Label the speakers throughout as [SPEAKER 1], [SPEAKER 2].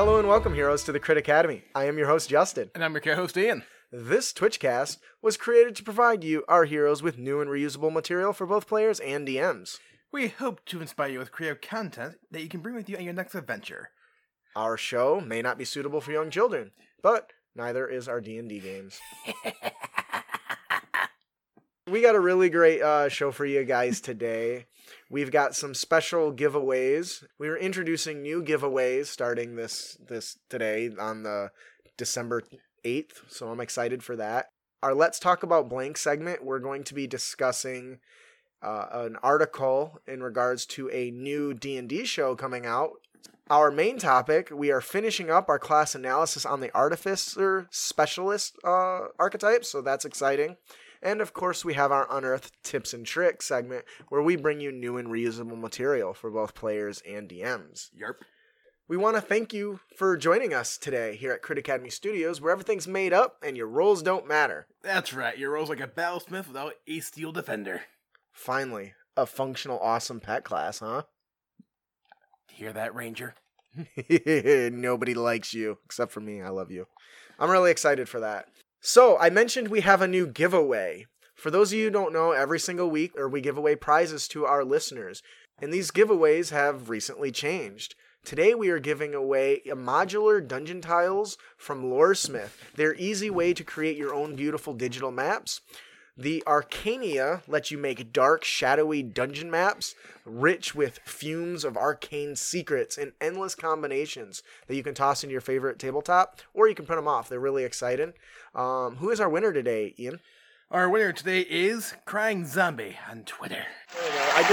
[SPEAKER 1] Hello and welcome, heroes, to the Crit Academy. I am your host, Justin.
[SPEAKER 2] And I'm your co-host, Ian.
[SPEAKER 1] This Twitchcast was created to provide you, our heroes, with new and reusable material for both players and DMs.
[SPEAKER 2] We hope to inspire you with creative content that you can bring with you on your next adventure.
[SPEAKER 1] Our show may not be suitable for young children, but neither is our D&D games. We got a really great show for you guys today. We've got some special giveaways. We are introducing new giveaways starting this today on the December 8th, so I'm excited for that. Our Let's Talk About Blank segment, we're going to be discussing an article in regards to a new D&D show coming out. Our main topic, we are finishing up our class analysis on the Artificer Specialist archetype, so that's exciting. And of course, we have our Unearthed Tips and Tricks segment, where we bring you new and reusable material for both players and DMs.
[SPEAKER 2] Yarp.
[SPEAKER 1] We want to thank you for joining us today here at Crit Academy Studios, where everything's made up and your rolls don't matter.
[SPEAKER 2] That's right, your role's like a battlesmith without a steel defender.
[SPEAKER 1] Finally, a functional, awesome pet class, huh?
[SPEAKER 2] Hear that, Ranger?
[SPEAKER 1] Nobody likes you, except for me. I love you. I'm really excited for that. So, I mentioned we have a new giveaway. For those of you who don't know, every single week we give away prizes to our listeners, and these giveaways have recently changed. Today we are giving away modular dungeon tiles from Loresmith. They're easy way to create your own beautiful digital maps. The Arcania lets you make dark, shadowy dungeon maps, rich with fumes of arcane secrets and endless combinations that you can toss into your favorite tabletop, or you can print them off. They're really exciting. Who is our winner today, Ian?
[SPEAKER 2] Our winner today is Crying Zombie on Twitter.
[SPEAKER 1] There we go. I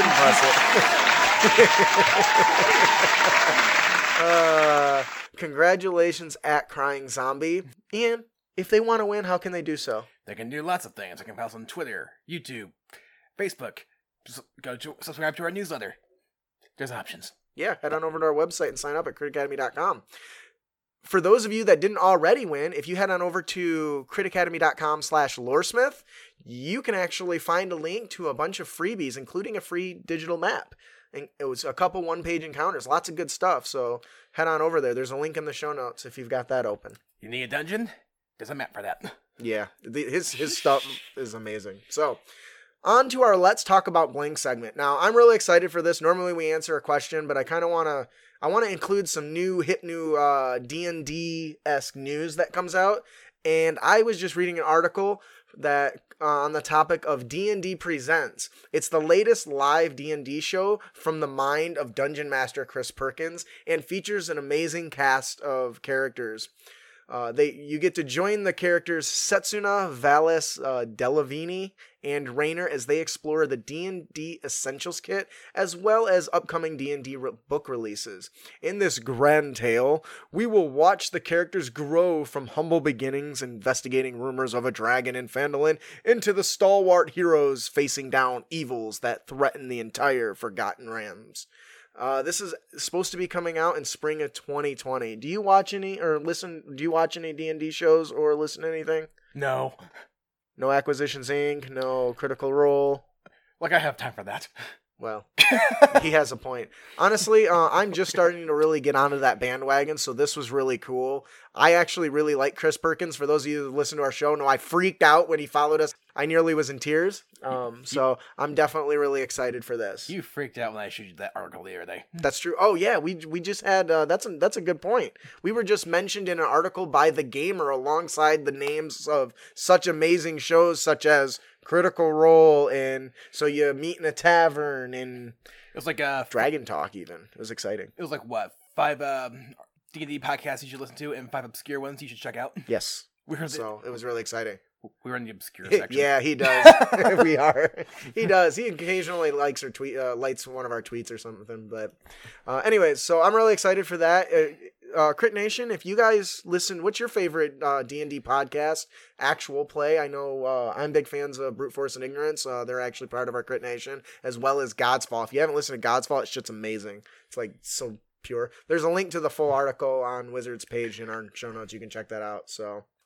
[SPEAKER 1] didn't press it. Congratulations at Crying Zombie. Ian, if they want to win, how can they do so?
[SPEAKER 2] They can do lots of things. They can post on Twitter, YouTube, Facebook. Just go to subscribe to our newsletter. There's options.
[SPEAKER 1] Yeah, head on over to our website and sign up at critacademy.com. For those of you that didn't already win, if you head on over to critacademy.com/Loresmith, you can actually find a link to a bunch of freebies, including a free digital map. And it was a couple one-page encounters, lots of good stuff. So head on over there. There's a link in the show notes if you've got that open.
[SPEAKER 2] You need a dungeon? There's a map for that.
[SPEAKER 1] Yeah, his stuff is amazing. So, on to our Let's Talk About Blank segment. Now, I'm really excited for this. Normally we answer a question, but I kind of want to include some hip new D&D-esque news that comes out. And I was just reading an article that on the topic of D&D Presents. It's the latest live D&D show from the mind of Dungeon Master Chris Perkins and features an amazing cast of characters. You get to join the characters Setsuna, Valis, Delavini, and Rainer as they explore the D&D Essentials Kit, as well as upcoming D&D book releases. In this grand tale, we will watch the characters grow from humble beginnings, investigating rumors of a dragon in Phandalin, into the stalwart heroes facing down evils that threaten the entire Forgotten Realms. This is supposed to be coming out in spring of 2020. Do you watch any D&D shows or listen to anything?
[SPEAKER 2] No.
[SPEAKER 1] No Acquisitions Inc., no Critical Role.
[SPEAKER 2] Like I have time for that.
[SPEAKER 1] Well, he has a point. Honestly, I'm just starting to really get onto that bandwagon, so this was really cool. I actually really like Chris Perkins. For those of you who listen to our show, know I freaked out when he followed us. I nearly was in tears. So I'm definitely really excited for this.
[SPEAKER 2] You freaked out when I showed you that article the other day.
[SPEAKER 1] That's true. Oh yeah, we just had that's a good point. We were just mentioned in an article by The Gamer alongside the names of such amazing shows such as Critical Role, and So You Meet in a Tavern, and
[SPEAKER 2] it was like
[SPEAKER 1] Dragon Talk. Even it was exciting.
[SPEAKER 2] It was like what 5 D&D podcasts you should listen to and 5 obscure ones you should check out.
[SPEAKER 1] Yes. So it was really exciting.
[SPEAKER 2] We were in the obscure section.
[SPEAKER 1] Yeah, he does. We are. He does. He occasionally likes one of our tweets or something. But anyways, so I'm really excited for that. Crit Nation, if you guys listen, what's your favorite D&D podcast? Actual play. I know I'm big fans of Brute Force and Ignorance. They're actually part of our Crit Nation, as well as God's Fall. If you haven't listened to God's Fall, it's just amazing. It's like so pure. There's a link to the full article on Wizard's page in our show notes. You can check that out. So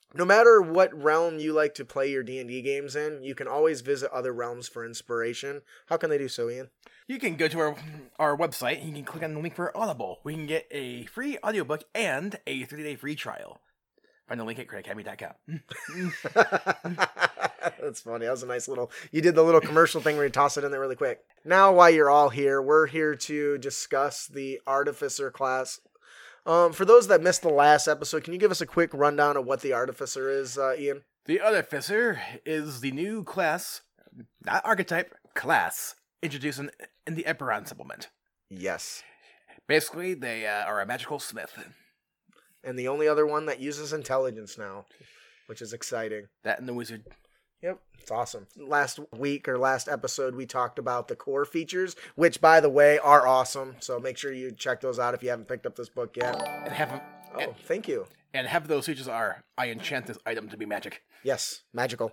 [SPEAKER 1] No matter what realm you like to play your D&D games in, you can always visit other realms for inspiration. How can they do so, Ian?
[SPEAKER 2] You can go to our website and you can click on the link for Audible. We can get a free audiobook and a 30-day free trial. Find the link at critacademy.com.
[SPEAKER 1] That's funny. That was a nice little... You did the little commercial thing where you toss it in there really quick. Now, while you're all here, we're here to discuss the Artificer class. For those that missed the last episode, can you give us a quick rundown of what the Artificer is, Ian?
[SPEAKER 2] The Artificer is the new class, not archetype, class, introduced in the Eberron supplement.
[SPEAKER 1] Yes.
[SPEAKER 2] Basically, they are a magical smith.
[SPEAKER 1] And the only other one that uses intelligence now, which is exciting.
[SPEAKER 2] That and the wizard.
[SPEAKER 1] Yep, it's awesome. Last week or last episode, we talked about the core features, which, by the way, are awesome. So make sure you check those out if you haven't picked up this book yet. Thank you.
[SPEAKER 2] And half of those features are, I enchant this item to be magic.
[SPEAKER 1] Yes, magical.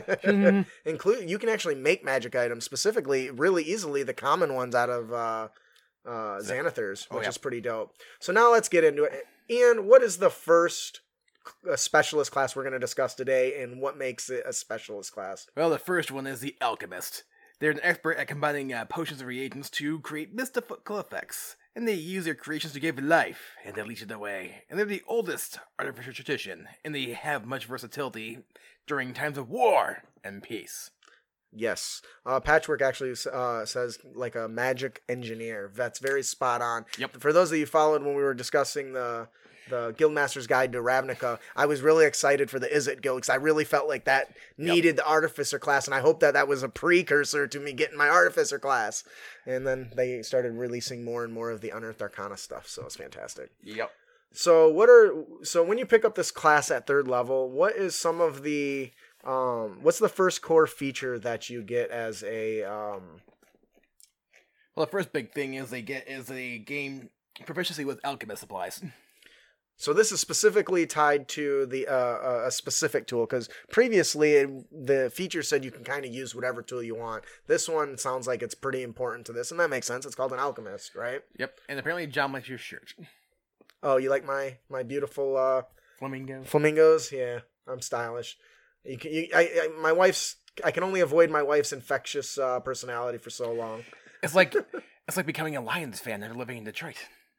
[SPEAKER 1] You can actually make magic items, specifically, really easily, the common ones out of Xanathars, which is pretty dope. So now let's get into it. Ian, what is the first specialist class we're going to discuss today, and what makes it a specialist class?
[SPEAKER 2] Well, the first one is the Alchemist. They're an expert at combining potions and reagents to create mystical effects, and they use their creations to give life, and they leech it away. And they're the oldest artificial tradition, and they have much versatility during times of war and peace.
[SPEAKER 1] Yes. Patchwork actually says like a magic engineer. That's very spot on.
[SPEAKER 2] Yep.
[SPEAKER 1] For those of you followed when we were discussing the Guildmaster's Guide to Ravnica, I was really excited for the Izzet Guild because I really felt like that needed the Artificer class, and I hope that was a precursor to me getting my Artificer class. And then they started releasing more and more of the Unearthed Arcana stuff, so it's fantastic.
[SPEAKER 2] Yep.
[SPEAKER 1] So when you pick up this class at 3rd level, what is some of the what's the first core feature that you get as a
[SPEAKER 2] Well, the first big thing they get is a game proficiency with alchemist supplies.
[SPEAKER 1] So this is specifically tied to the a specific tool, because previously the feature said you can kind of use whatever tool you want. This one sounds like it's pretty important to this, and that makes sense. It's called an alchemist, right?
[SPEAKER 2] Yep, and apparently John likes your shirt.
[SPEAKER 1] Oh, you like my beautiful flamingos? Yeah, I'm stylish. I can only avoid my wife's infectious personality for so long.
[SPEAKER 2] It's like becoming a Lions fan after living in Detroit.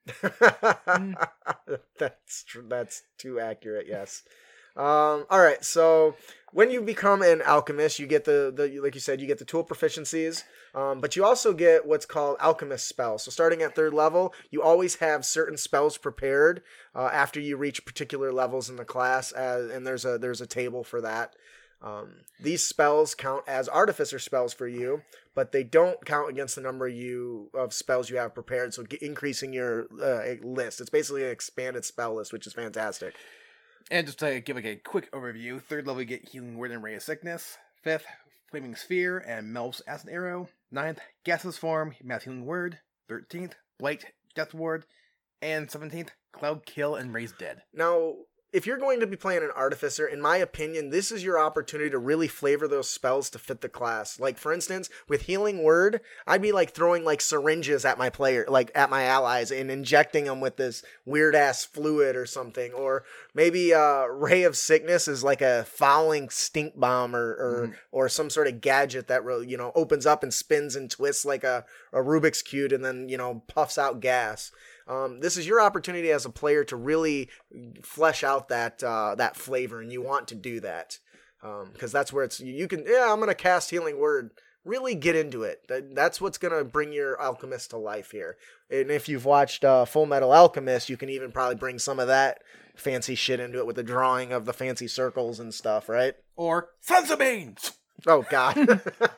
[SPEAKER 1] That's true. That's too accurate. Yes. All right. So when you become an alchemist, you get the like you said, you get the tool proficiencies, but you also get what's called alchemist spells. So starting at 3rd level, you always have certain spells prepared after you reach particular levels in the class, and there's a table for that. These spells count as artificer spells for you, but they don't count against the number of spells you have prepared, so increasing your list. It's basically an expanded spell list, which is fantastic.
[SPEAKER 2] And just to give a quick overview, 3rd level you get Healing Word and Ray of Sickness. 5th, Flaming Sphere and Melf's Acid Arrow. 9th, Gaseous Form, Mass Healing Word. 13th, Blight, Death Ward. And 17th, Cloud Kill and Raise Dead.
[SPEAKER 1] Now, if you're going to be playing an Artificer, in my opinion, this is your opportunity to really flavor those spells to fit the class. Like, for instance, with Healing Word, I'd be like throwing like syringes at my player, like at my allies, and injecting them with this weird-ass fluid or something. Or maybe Ray of Sickness is like a fouling stink bomb or some sort of gadget that really, opens up and spins and twists like a Rubik's Cube and then, puffs out gas. This is your opportunity as a player to really flesh out that flavor, and you want to do that because that's where you can. Yeah, I'm gonna cast Healing Word. Really get into it. That's what's gonna bring your alchemist to life here. And if you've watched Full Metal Alchemist, you can even probably bring some of that fancy shit into it with the drawing of the fancy circles and stuff, right?
[SPEAKER 2] Or Senzu Beans.
[SPEAKER 1] Oh, God. You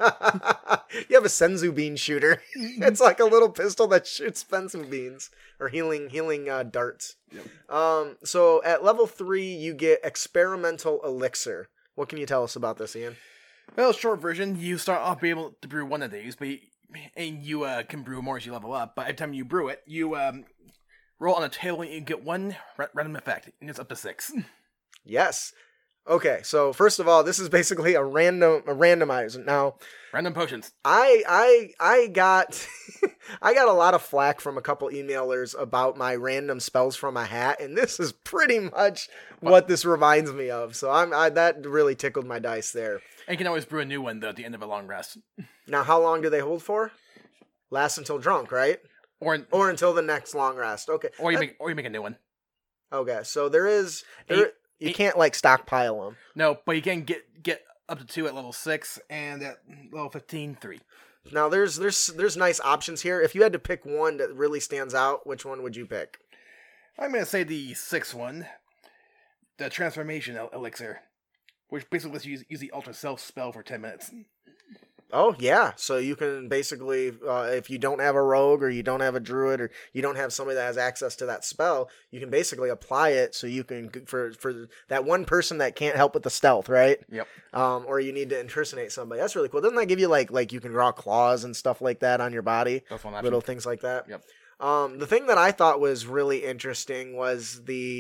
[SPEAKER 1] have a Senzu bean shooter. It's like a little pistol that shoots Senzu beans or healing darts. Yep. So at level 3, you get Experimental Elixir. What can you tell us about this, Ian?
[SPEAKER 2] Well, short version, you start off being able to brew one of these, and you can brew more as you level up, but every time you brew it, you roll on a table and you get one random effect, and it's up to 6.
[SPEAKER 1] Yes. Okay, so first of all, this is basically a randomizer. Now,
[SPEAKER 2] Random potions.
[SPEAKER 1] I got I got a lot of flack from a couple emailers about my random spells from a hat, and this is pretty much what this reminds me of. So that really tickled my dice there.
[SPEAKER 2] And you can always brew a new one, though, at the end of a long rest.
[SPEAKER 1] Now, how long do they hold for? Last until drunk, right?
[SPEAKER 2] Or
[SPEAKER 1] until the next long rest. Okay.
[SPEAKER 2] Or you make a new one.
[SPEAKER 1] Okay, so you can't like stockpile them.
[SPEAKER 2] No, but you can get up to 2 at level 6 and at level 15, 3.
[SPEAKER 1] Now there's nice options here. If you had to pick one that really stands out, which one would you pick?
[SPEAKER 2] I'm gonna say the 6th one, the transformation elixir, which basically lets you use the Ultra Self spell for 10 minutes.
[SPEAKER 1] Oh, yeah. So you can basically, if you don't have a rogue or you don't have a druid or you don't have somebody that has access to that spell, you can basically apply it so you can, for that one person that can't help with the stealth, right?
[SPEAKER 2] Yep.
[SPEAKER 1] Or you need to impersonate somebody. That's really cool. Doesn't that give you like you can draw claws and stuff like that on your body?
[SPEAKER 2] That's one option.
[SPEAKER 1] Little things like that.
[SPEAKER 2] Yep.
[SPEAKER 1] The thing that I thought was really interesting was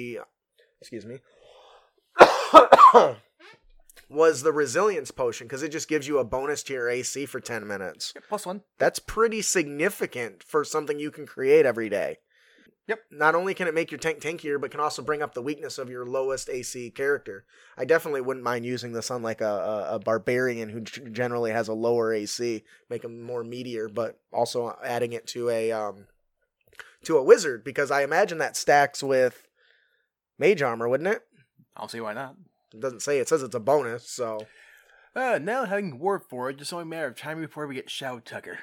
[SPEAKER 1] was the resilience potion, because it just gives you a bonus to your AC for 10 minutes.
[SPEAKER 2] Yep, +1.
[SPEAKER 1] That's pretty significant for something you can create every day.
[SPEAKER 2] Yep.
[SPEAKER 1] Not only can it make your tank tankier, but can also bring up the weakness of your lowest AC character. I definitely wouldn't mind using this on like a barbarian who generally has a lower AC, make him more meatier, but also adding it to a wizard, because I imagine that stacks with mage armor, wouldn't it?
[SPEAKER 2] I don't see why not.
[SPEAKER 1] It doesn't say. It says it's a bonus, so.
[SPEAKER 2] Now having warp for it, just only a matter of time before we get Shao Tucker.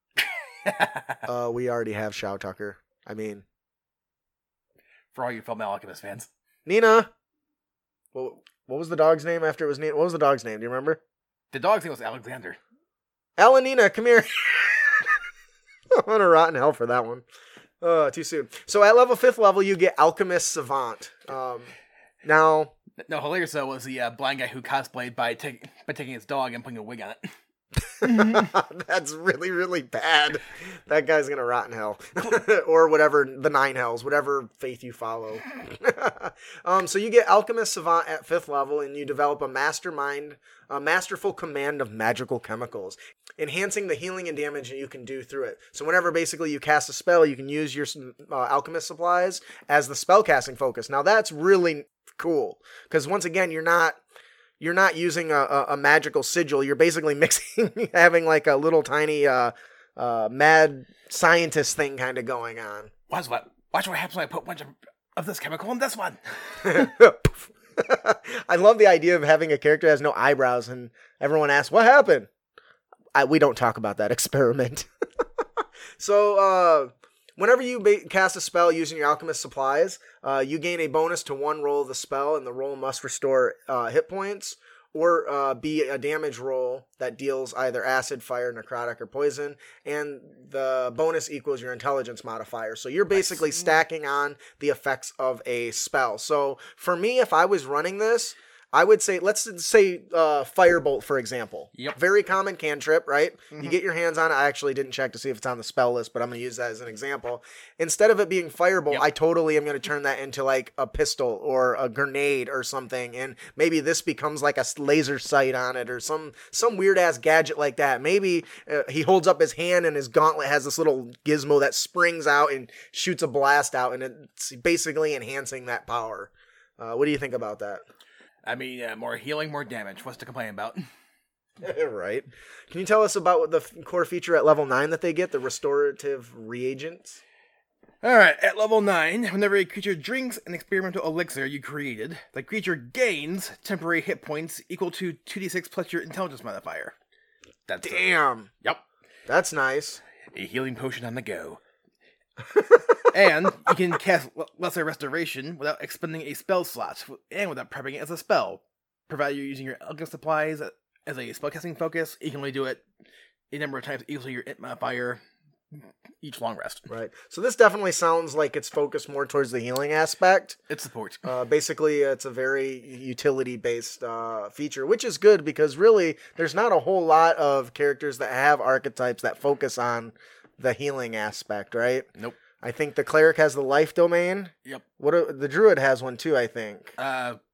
[SPEAKER 1] We already have Shao Tucker. I mean,
[SPEAKER 2] for all you Fullmetal Alchemist fans.
[SPEAKER 1] Nina! What was the dog's name after it was Nina? What was the dog's name? Do you remember?
[SPEAKER 2] The dog's name was Alexander.
[SPEAKER 1] Alanina, come here. I'm gonna rot in hell for that one. Too soon. So at level 5th level, you get Alchemist Savant. Now...
[SPEAKER 2] No, hilarious though was the blind guy who cosplayed by taking his dog and putting a wig on it.
[SPEAKER 1] That's really, really bad. That guy's gonna rot in hell. Or whatever, the 9 hells, whatever faith you follow. So you get Alchemist Savant at 5th level, and you develop a masterful command of magical chemicals, enhancing the healing and damage that you can do through it. So whenever basically you cast a spell, you can use your alchemist supplies as the spell casting focus. Now that's really cool, because once again, you're not using a magical sigil. You're basically mixing, having like a little tiny mad scientist thing kind of going on.
[SPEAKER 2] Watch what happens when I put a bunch of this chemical in this one.
[SPEAKER 1] I love the idea of having a character that has no eyebrows, and everyone asks, what happened? We don't talk about that experiment. So, whenever you cast a spell using your alchemist supplies, you gain a bonus to 1 roll of the spell, and the roll must restore hit points, or be a damage roll that deals either acid, fire, necrotic, or poison, and the bonus equals your intelligence modifier. So you're basically stacking on the effects of a spell. So for me, if I was running this, I would say, let's say Firebolt, for example.
[SPEAKER 2] Yep.
[SPEAKER 1] Very common cantrip, right?
[SPEAKER 2] Mm-hmm.
[SPEAKER 1] You get your hands on it. I actually didn't check to see if it's on the spell list, but I'm going to use that as an example. Instead of it being Firebolt,
[SPEAKER 2] Yep.
[SPEAKER 1] I totally am going to turn that into like a pistol or a grenade or something, and maybe this becomes like a laser sight on it or some weird-ass gadget like that. Maybe he holds up his hand and his gauntlet has this little gizmo that springs out and shoots a blast out, and it's basically enhancing that power. What do you think about that?
[SPEAKER 2] I mean, more healing, more damage. What's to complain about?
[SPEAKER 1] Right. Can you tell us about what the core feature at level 9 that they get, the restorative reagents?
[SPEAKER 2] Alright, at level 9, whenever a creature drinks an experimental elixir you created, the creature gains temporary hit points equal to 2d6 plus your intelligence modifier. That's
[SPEAKER 1] Damn.
[SPEAKER 2] Yep.
[SPEAKER 1] That's nice.
[SPEAKER 2] A healing potion on the go. And you can cast Lesser Restoration without expending a spell slot, and without prepping it as a spell. Provided you're using your alchemist supplies as a spellcasting focus, you can only do it a number of times equal to your int modifier each long rest.
[SPEAKER 1] Right. So this definitely sounds like it's focused more towards the healing aspect.
[SPEAKER 2] It supports.
[SPEAKER 1] Basically, it's a very utility-based feature, which is good because really there's not a whole lot of characters that have archetypes that focus on the healing aspect, right?
[SPEAKER 2] Nope.
[SPEAKER 1] I think the cleric has the life domain.
[SPEAKER 2] Yep.
[SPEAKER 1] The druid has one too, I think.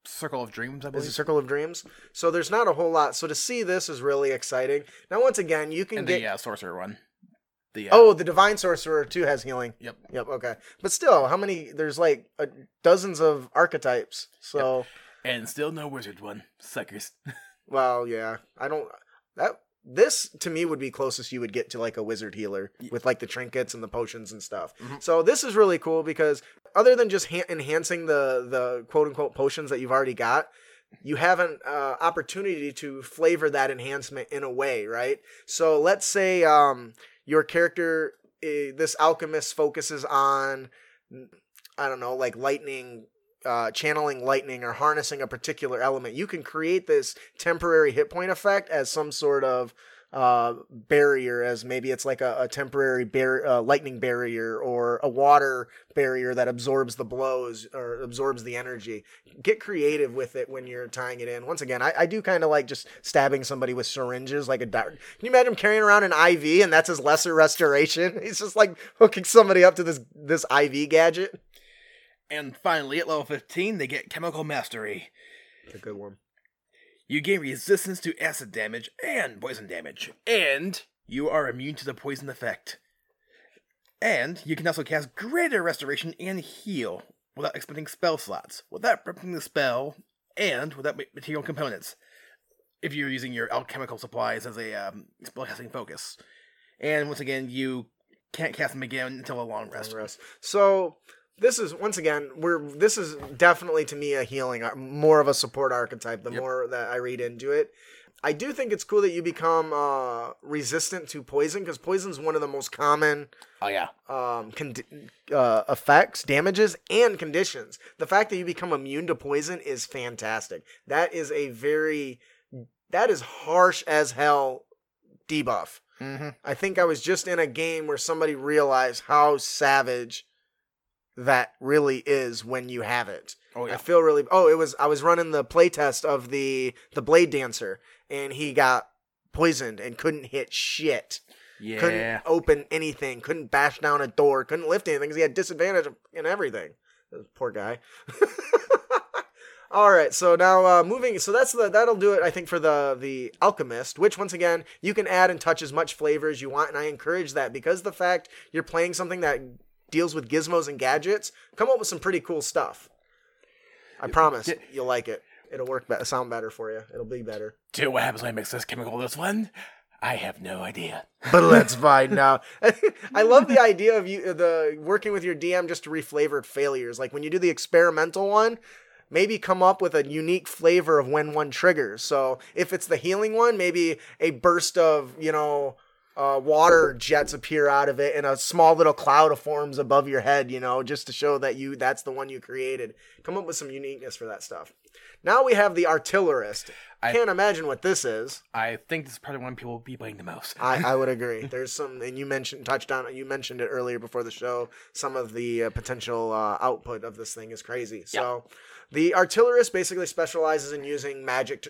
[SPEAKER 2] Circle of Dreams, I
[SPEAKER 1] Is
[SPEAKER 2] believe.
[SPEAKER 1] it Circle of Dreams? So there's not a whole lot. So to see this is really exciting. Now, once again, you can
[SPEAKER 2] And
[SPEAKER 1] get...
[SPEAKER 2] the Sorcerer one.
[SPEAKER 1] the Divine Sorcerer too has healing.
[SPEAKER 2] Yep.
[SPEAKER 1] Yep, okay. But still, how many... There's like dozens of archetypes. So...
[SPEAKER 2] Yep. And still no Wizard one. Suckers.
[SPEAKER 1] Well, yeah. I don't... This, to me, would be closest you would get to like a wizard healer with like the trinkets and the potions and stuff.
[SPEAKER 2] Mm-hmm.
[SPEAKER 1] So this is really cool because other than just enhancing the quote-unquote potions that you've already got, you have an opportunity to flavor that enhancement in a way, right? So let's say your character, this alchemist focuses on, I don't know, like lightning, channeling lightning or harnessing a particular element. You can create this temporary hit point effect as some sort of barrier, as maybe it's like a temporary lightning barrier or a water barrier that absorbs the blows or absorbs the energy. Get creative with it when you're tying it in. Once again, I do kind of like just stabbing somebody with syringes like a doctor. Can you imagine him carrying around an IV and that's his lesser restoration? He's just like hooking somebody up to this IV gadget.
[SPEAKER 2] And finally, at level 15, they get Chemical Mastery.
[SPEAKER 1] A good one.
[SPEAKER 2] You gain resistance to acid damage and poison damage. And you are immune to the poison effect. And you can also cast Greater Restoration and Heal without expending spell slots, without prepping the spell, and without material components, if you're using your alchemical supplies as a spellcasting focus. And once again, you can't cast them again until a long rest.
[SPEAKER 1] So... This is, once again, this is definitely, to me, a healing, more of a support archetype, the more that I read into it. I do think it's cool that you become resistant to poison, because poison's one of the most common effects, damages, and conditions. The fact that you become immune to poison is fantastic. That is harsh as hell debuff.
[SPEAKER 2] Mm-hmm.
[SPEAKER 1] I think I was just in a game where somebody realized how savage that really is when you have it.
[SPEAKER 2] Oh yeah.
[SPEAKER 1] I feel really. I was running the playtest of the Blade Dancer, and he got poisoned and couldn't hit shit.
[SPEAKER 2] Yeah.
[SPEAKER 1] Couldn't open anything. Couldn't bash down a door. Couldn't lift anything because he had disadvantage in everything. Poor guy. All right, so now moving. So that'll do it, I think, for the Alchemist, which once again you can add and touch as much flavor as you want, and I encourage that because the fact you're playing something that deals with gizmos and gadgets, come up with some pretty cool stuff. I promise you'll like it. It'll sound better for you. It'll be better.
[SPEAKER 2] Do what happens when I mix this chemical this one? I have no idea.
[SPEAKER 1] But let's find out. I love the idea of the working with your DM just to reflavor failures. Like when you do the experimental one, maybe come up with a unique flavor of when one triggers. So if it's the healing one, maybe a burst of, water jets appear out of it and a small little cloud forms above your head, just to show that that's the one you created. Come up with some uniqueness for that stuff. Now we have the Artillerist. I can't imagine what this is.
[SPEAKER 2] I think this is probably one people will be playing the most.
[SPEAKER 1] I would agree. There's some, and you mentioned it earlier before the show, some of the potential output of this thing is crazy. So the Artillerist basically specializes in using magic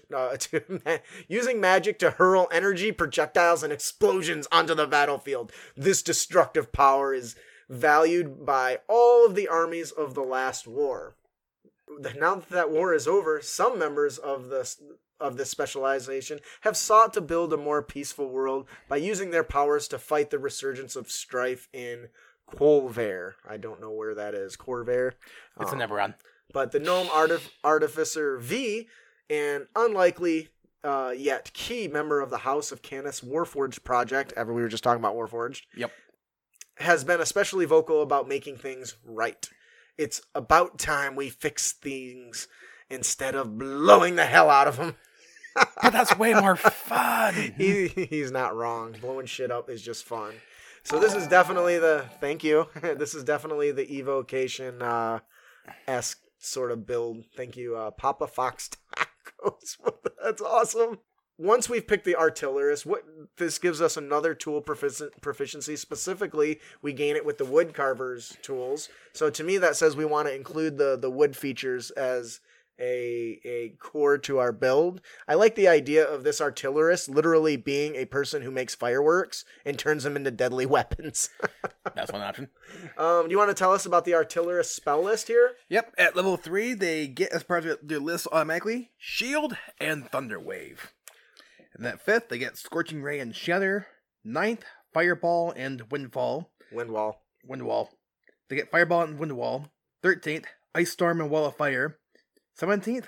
[SPEAKER 1] to hurl energy, projectiles, and explosions onto the battlefield. This destructive power is valued by all of the armies of the last war. Now that war is over, some members of this specialization have sought to build a more peaceful world by using their powers to fight the resurgence of strife in Kolver. I don't know where that is. Korver?
[SPEAKER 2] It's in Eberron.
[SPEAKER 1] But the Gnome Artificer V, an unlikely yet key member of the House of Canis Warforged project, we were just talking about Warforged, has been especially vocal about making things right. It's about time we fix things instead of blowing the hell out of them.
[SPEAKER 2] But that's way more fun.
[SPEAKER 1] He's not wrong. Blowing shit up is just fun. So this is definitely thank you. This is definitely the evocation-esque sort of build. Thank you, Papa Fox Tacos. That's awesome. Once we've picked the Artillerist, this gives us another tool proficiency. Specifically, we gain it with the Wood Carver's tools. So to me, that says we want to include the wood features as a core to our build. I like the idea of this artillerist literally being a person who makes fireworks and turns them into deadly weapons.
[SPEAKER 2] That's one option.
[SPEAKER 1] Do you want to tell us about the artillerist spell list here?
[SPEAKER 2] Yep, at level 3, they get as part of their list automatically Shield and Thunder Wave. And at 5th, they get Scorching Ray and Shatter. 9th, Fireball and Windfall.
[SPEAKER 1] Windwall.
[SPEAKER 2] They get Fireball and Windwall. 13th, Ice Storm and Wall of Fire. 17th,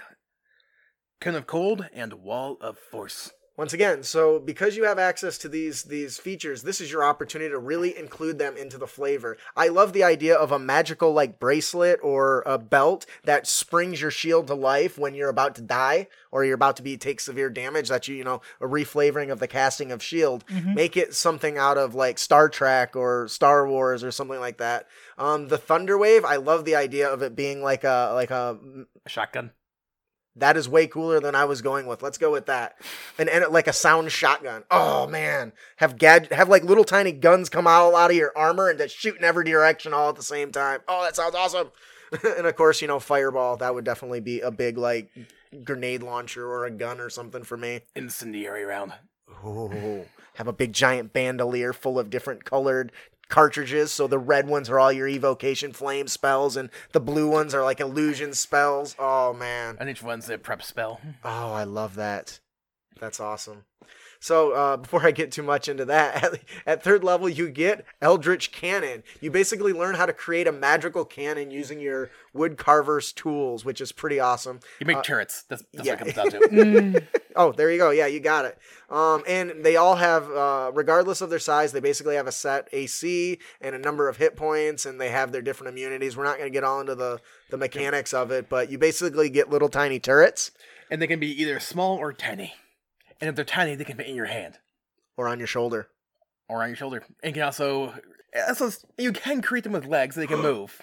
[SPEAKER 2] Cone of Cold and Wall of Force.
[SPEAKER 1] Once again, so because you have access to these features, this is your opportunity to really include them into the flavor. I love the idea of a magical like bracelet or a belt that springs your shield to life when you're about to die or you're about to take severe damage. That a reflavoring of the casting of shield. Mm-hmm. Make it something out of like Star Trek or Star Wars or something like that. The Thunder Wave, I love the idea of it being like a
[SPEAKER 2] shotgun.
[SPEAKER 1] That is way cooler than I was going with. Let's go with that. And like a sound shotgun. Oh, man. Have like little tiny guns come out of your armor and just shoot in every direction all at the same time. Oh, that sounds awesome. And of course, Fireball. That would definitely be a big like grenade launcher or a gun or something for me.
[SPEAKER 2] Incendiary round.
[SPEAKER 1] Oh, have a big giant bandolier full of different colored cartridges, so the red ones are all your evocation flame spells and the blue ones are like illusion spells. Oh man.
[SPEAKER 2] And each one's a prep spell.
[SPEAKER 1] Oh, I love that. That's awesome. So before I get too much into that, at 3rd level you get Eldritch Cannon. You basically learn how to create a magical cannon using your wood carver's tools, which is pretty awesome.
[SPEAKER 2] You make turrets. That's what it comes down to.
[SPEAKER 1] Oh, there you go. Yeah, you got it. And they all have, regardless of their size, they basically have a set AC and a number of hit points, and they have their different immunities. We're not going to get all into the mechanics of it, but you basically get little tiny turrets.
[SPEAKER 2] And they can be either small or tiny. And if they're tiny, they can fit in your hand.
[SPEAKER 1] Or on your shoulder.
[SPEAKER 2] And you can also you can create them with legs so they can move.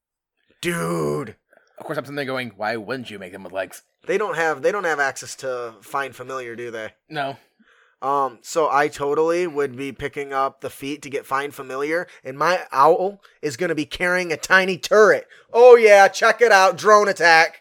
[SPEAKER 1] Dude.
[SPEAKER 2] Of course, I'm sitting there going, why wouldn't you make them with legs?
[SPEAKER 1] They don't have access to Find Familiar, do they?
[SPEAKER 2] No.
[SPEAKER 1] So I totally would be picking up the feat to get Find Familiar, and my owl is going to be carrying a tiny turret. Oh yeah, check it out, drone attack.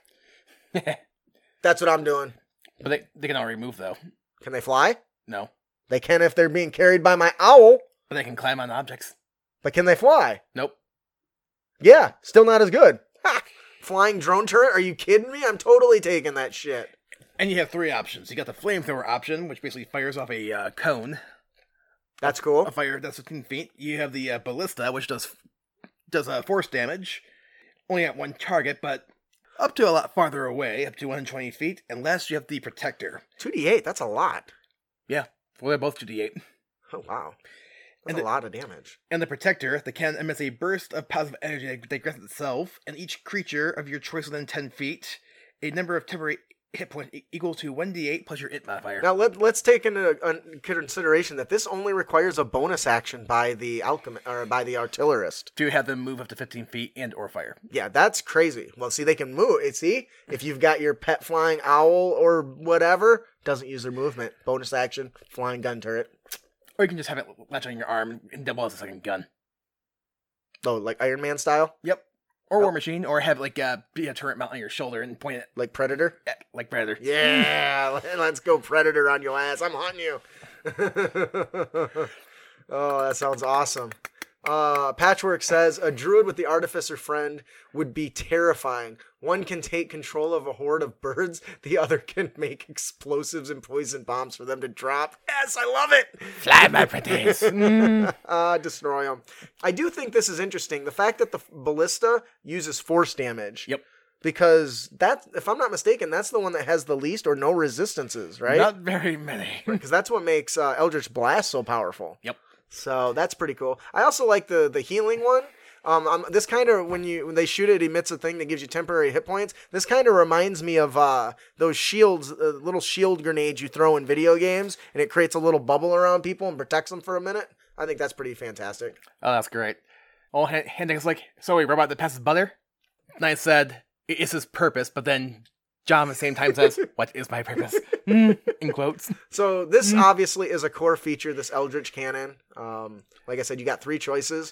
[SPEAKER 1] That's what I'm doing.
[SPEAKER 2] But they can already move, though.
[SPEAKER 1] Can they fly?
[SPEAKER 2] No.
[SPEAKER 1] They can if they're being carried by my owl.
[SPEAKER 2] But they can climb on objects.
[SPEAKER 1] But can they fly?
[SPEAKER 2] Nope.
[SPEAKER 1] Yeah, still not as good. Ha! Flying drone turret? Are you kidding me? I'm totally taking that shit.
[SPEAKER 2] And you have 3 options. You got the flamethrower option, which basically fires off a cone.
[SPEAKER 1] That's cool.
[SPEAKER 2] A fire that's 15 feet. You have the ballista, which does force damage. Only at one target, but up to a lot farther away, up to 120 feet. And last, you have the protector.
[SPEAKER 1] 2d8, that's a lot.
[SPEAKER 2] Yeah, well, they're both 2d8.
[SPEAKER 1] Oh, wow. That's a lot of damage.
[SPEAKER 2] And the protector, the cannon emits a burst of positive energy that grants itself, and each creature of your choice within 10 feet, a number of temporary hit points equal to 1d8 plus your int modifier.
[SPEAKER 1] Now let's take into consideration that this only requires a bonus action by the alchemist or by the artillerist
[SPEAKER 2] to have them move up to 15 feet and or fire.
[SPEAKER 1] Yeah, that's crazy. Well, see, they can move. See, if you've got your pet flying owl or whatever, doesn't use their movement. Bonus action, flying gun turret.
[SPEAKER 2] Or you can just have it latch on your arm and double as a second gun.
[SPEAKER 1] Oh, like Iron Man style?
[SPEAKER 2] Yep. Or War Machine, or have like be a turret mount on your shoulder and point it.
[SPEAKER 1] Like Predator?
[SPEAKER 2] Yeah, like Predator.
[SPEAKER 1] Yeah, let's go Predator on your ass. I'm hunting you. Oh, that sounds awesome. Patchwork says, a druid with the artificer friend would be terrifying. One can take control of a horde of birds. The other can make explosives and poison bombs for them to drop. Yes, I love it.
[SPEAKER 2] Fly, my pretties.
[SPEAKER 1] Destroy them. I do think this is interesting. The fact that the ballista uses force damage.
[SPEAKER 2] Yep.
[SPEAKER 1] Because that, if I'm not mistaken, that's the one that has the least or no resistances, right?
[SPEAKER 2] Not very many.
[SPEAKER 1] Because that's what makes Eldritch Blast so powerful.
[SPEAKER 2] Yep.
[SPEAKER 1] So that's pretty cool. I also like the healing one. This kind of, when they shoot it emits a thing that gives you temporary hit points. This kind of reminds me of those shields, little shield grenades you throw in video games, and it creates a little bubble around people and protects them for a minute. I think that's pretty fantastic.
[SPEAKER 2] Oh, that's great. Oh, Hendrix like, sorry, robot that passes butter? Knight said, it's his purpose, but then John at the same time says, what is my purpose? In quotes.
[SPEAKER 1] So this obviously is a core feature, this Eldritch Cannon. Like I said, you got 3 choices.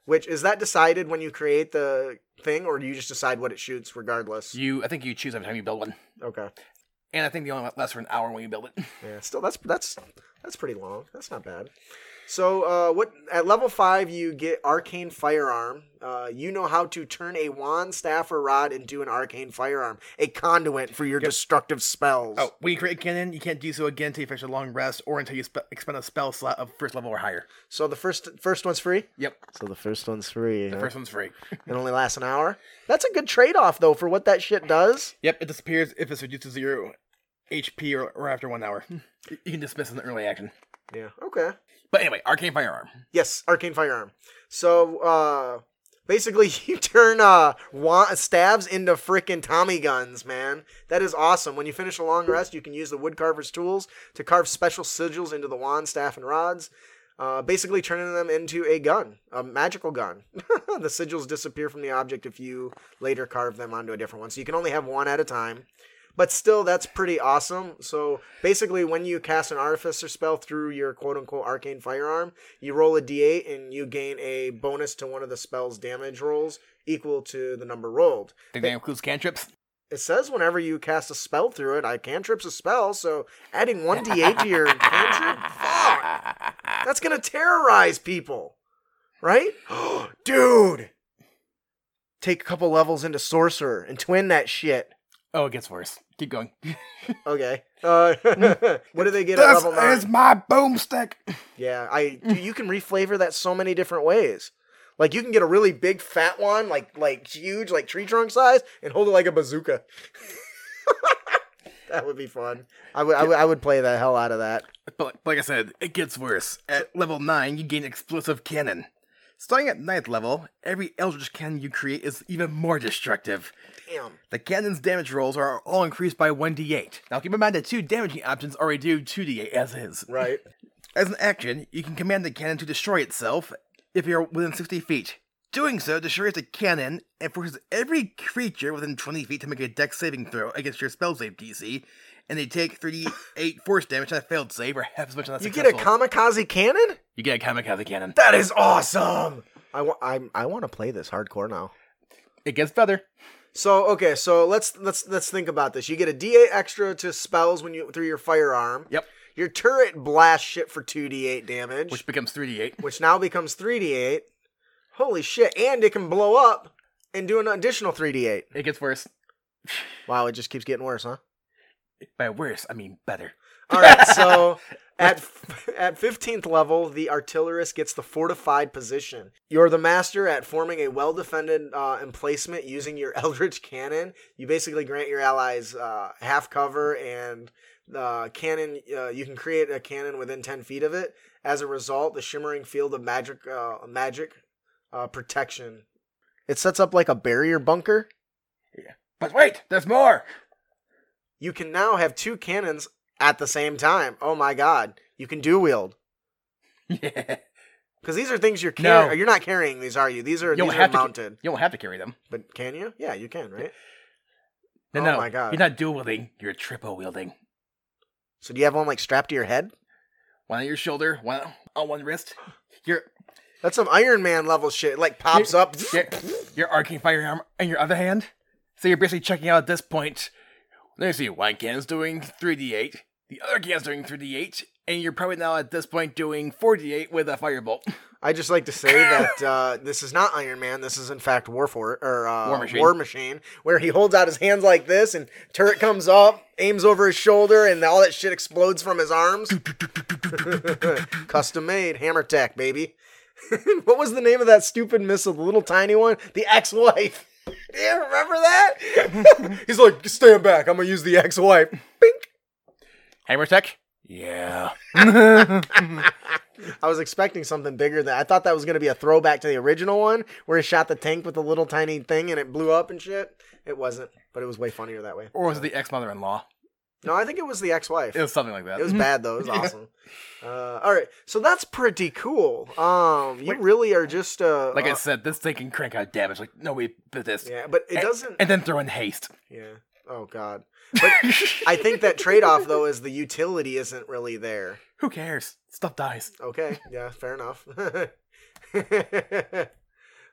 [SPEAKER 1] Which, is that decided when you create the thing, or do you just decide what it shoots regardless?
[SPEAKER 2] I think you choose every time you build one.
[SPEAKER 1] Okay.
[SPEAKER 2] And I think they only last for an hour when you build it.
[SPEAKER 1] Yeah, still, that's pretty long. That's not bad. So, what at level 5 you get Arcane Firearm. You know how to turn a wand, staff, or rod into an arcane firearm, a conduit for your destructive spells.
[SPEAKER 2] Oh, when you create a cannon, you can't do so again until you finish a long rest or until you expend a spell slot of first level or higher.
[SPEAKER 1] So the first one's free?
[SPEAKER 2] Yep.
[SPEAKER 1] So the first one's free.
[SPEAKER 2] The first one's free.
[SPEAKER 1] It only lasts an hour? That's a good trade-off, though, for what that shit does.
[SPEAKER 2] Yep, it disappears if it's reduced to 0 HP or after 1 hour. You can dismiss an early action.
[SPEAKER 1] Yeah, okay.
[SPEAKER 2] But anyway, Arcane Firearm.
[SPEAKER 1] Yes, Arcane Firearm. So, basically, you turn stabs into frickin' Tommy guns, man. That is awesome. When you finish a long rest, you can use the woodcarver's tools to carve special sigils into the wand, staff, and rods, basically turning them into a gun, a magical gun. The sigils disappear from the object if you later carve them onto a different one. So you can only have one at a time. But still, that's pretty awesome. So basically, when you cast an Artificer spell through your quote-unquote Arcane Firearm, you roll a d8 and you gain a bonus to one of the spell's damage rolls equal to the number rolled.
[SPEAKER 2] Think that includes cantrips?
[SPEAKER 1] It says whenever you cast a spell through it, cantrip's a spell, so adding 1d8 to your cantrip? Fuck! That's gonna terrorize people, right? Dude! Take a couple levels into Sorcerer and twin that shit.
[SPEAKER 2] Oh, it gets worse. Keep going.
[SPEAKER 1] Okay. What do they get at level 9?
[SPEAKER 2] This is my boomstick.
[SPEAKER 1] Yeah, you can reflavor that so many different ways. Like, you can get a really big fat one, like huge, like tree trunk size, and hold it like a bazooka. That would be fun. I would play the hell out of that.
[SPEAKER 2] But like I said, it gets worse. At level 9, you gain Explosive Cannon. Starting at 9th level, every Eldritch Cannon you create is even more destructive.
[SPEAKER 1] Damn.
[SPEAKER 2] The cannon's damage rolls are all increased by 1d8. Now keep in mind that 2 damaging options already do 2d8 as is.
[SPEAKER 1] Right.
[SPEAKER 2] As an action, you can command the cannon to destroy itself if you're within 60 feet. Doing so destroys the cannon and forces every creature within 20 feet to make a dex saving throw against your spell save DC, and they take 38 force damage on a failed save or half as much on a successful.
[SPEAKER 1] You get a kamikaze cannon?
[SPEAKER 2] You get a kamikaze cannon.
[SPEAKER 1] That is awesome! I want to play this hardcore now.
[SPEAKER 2] It gets better.
[SPEAKER 1] So okay, so let's think about this. You get a D8 extra to spells when you through your firearm.
[SPEAKER 2] Yep.
[SPEAKER 1] Your turret blasts shit for 2d8 damage,
[SPEAKER 2] Which becomes 3d8.
[SPEAKER 1] which now becomes 3d8. Holy shit! And it can blow up and do an additional 3d8.
[SPEAKER 2] It gets worse.
[SPEAKER 1] Wow, it just keeps getting worse, huh?
[SPEAKER 2] By worse, I mean better.
[SPEAKER 1] All right, so at 15th level, the artillerist gets the fortified position. You're the master at forming a well-defended emplacement using your Eldritch Cannon. You basically grant your allies half cover, and the cannon. You can create a cannon within 10 feet of it. As a result, the shimmering field of magic protection. It sets up like a barrier bunker.
[SPEAKER 2] Yeah. But wait, there's more!
[SPEAKER 1] You can now have 2 cannons at the same time. Oh my god. You can dual wield.
[SPEAKER 2] Yeah.
[SPEAKER 1] Because these are things you're carrying.
[SPEAKER 2] No.
[SPEAKER 1] You're not carrying these, are you? These are mounted.
[SPEAKER 2] You don't have to carry them.
[SPEAKER 1] But can you? Yeah, you can, right?
[SPEAKER 2] No,
[SPEAKER 1] oh my god.
[SPEAKER 2] You're not dual wielding, you're triple wielding.
[SPEAKER 1] So do you have one like strapped to your head?
[SPEAKER 2] One on your shoulder, one on one wrist.
[SPEAKER 1] That's some Iron Man level shit. It like pops up.
[SPEAKER 2] Your arcane firearm in your other hand. So you're basically checking out at this point. Let me see, one cannon's doing 3d8, the other cannon's doing 3d8, and you're probably now at this point doing 4d8 with a firebolt.
[SPEAKER 1] I just like to say that this is not Iron Man. This is in fact War Machine, where he holds out his hands like this, and turret comes up, aims over his shoulder, and all that shit explodes from his arms. Custom made, hammer tech, baby. What was the name of that stupid missile, the little tiny one? The ex-wife. Yeah, remember that? He's like, stand back. I'm gonna use the ex-wife. Bink.
[SPEAKER 2] Hammer tech? Yeah.
[SPEAKER 1] I was expecting something bigger than I thought that was gonna be a throwback to the original one where he shot the tank with the little tiny thing and it blew up and shit. It wasn't, but it was way funnier that way.
[SPEAKER 2] Or was it the ex-mother-in-law?
[SPEAKER 1] No, I think it was the ex-wife.
[SPEAKER 2] It was something like that.
[SPEAKER 1] It was bad though. It was awesome. All right, so that's pretty cool. You really are just
[SPEAKER 2] like I said, this thing can crank out damage like nobody but this.
[SPEAKER 1] Yeah, but it doesn't.
[SPEAKER 2] And then throw in haste.
[SPEAKER 1] Yeah. Oh god. But I think that trade-off though is the utility isn't really there.
[SPEAKER 2] Who cares? Stuff dies.
[SPEAKER 1] Okay. Yeah. Fair enough.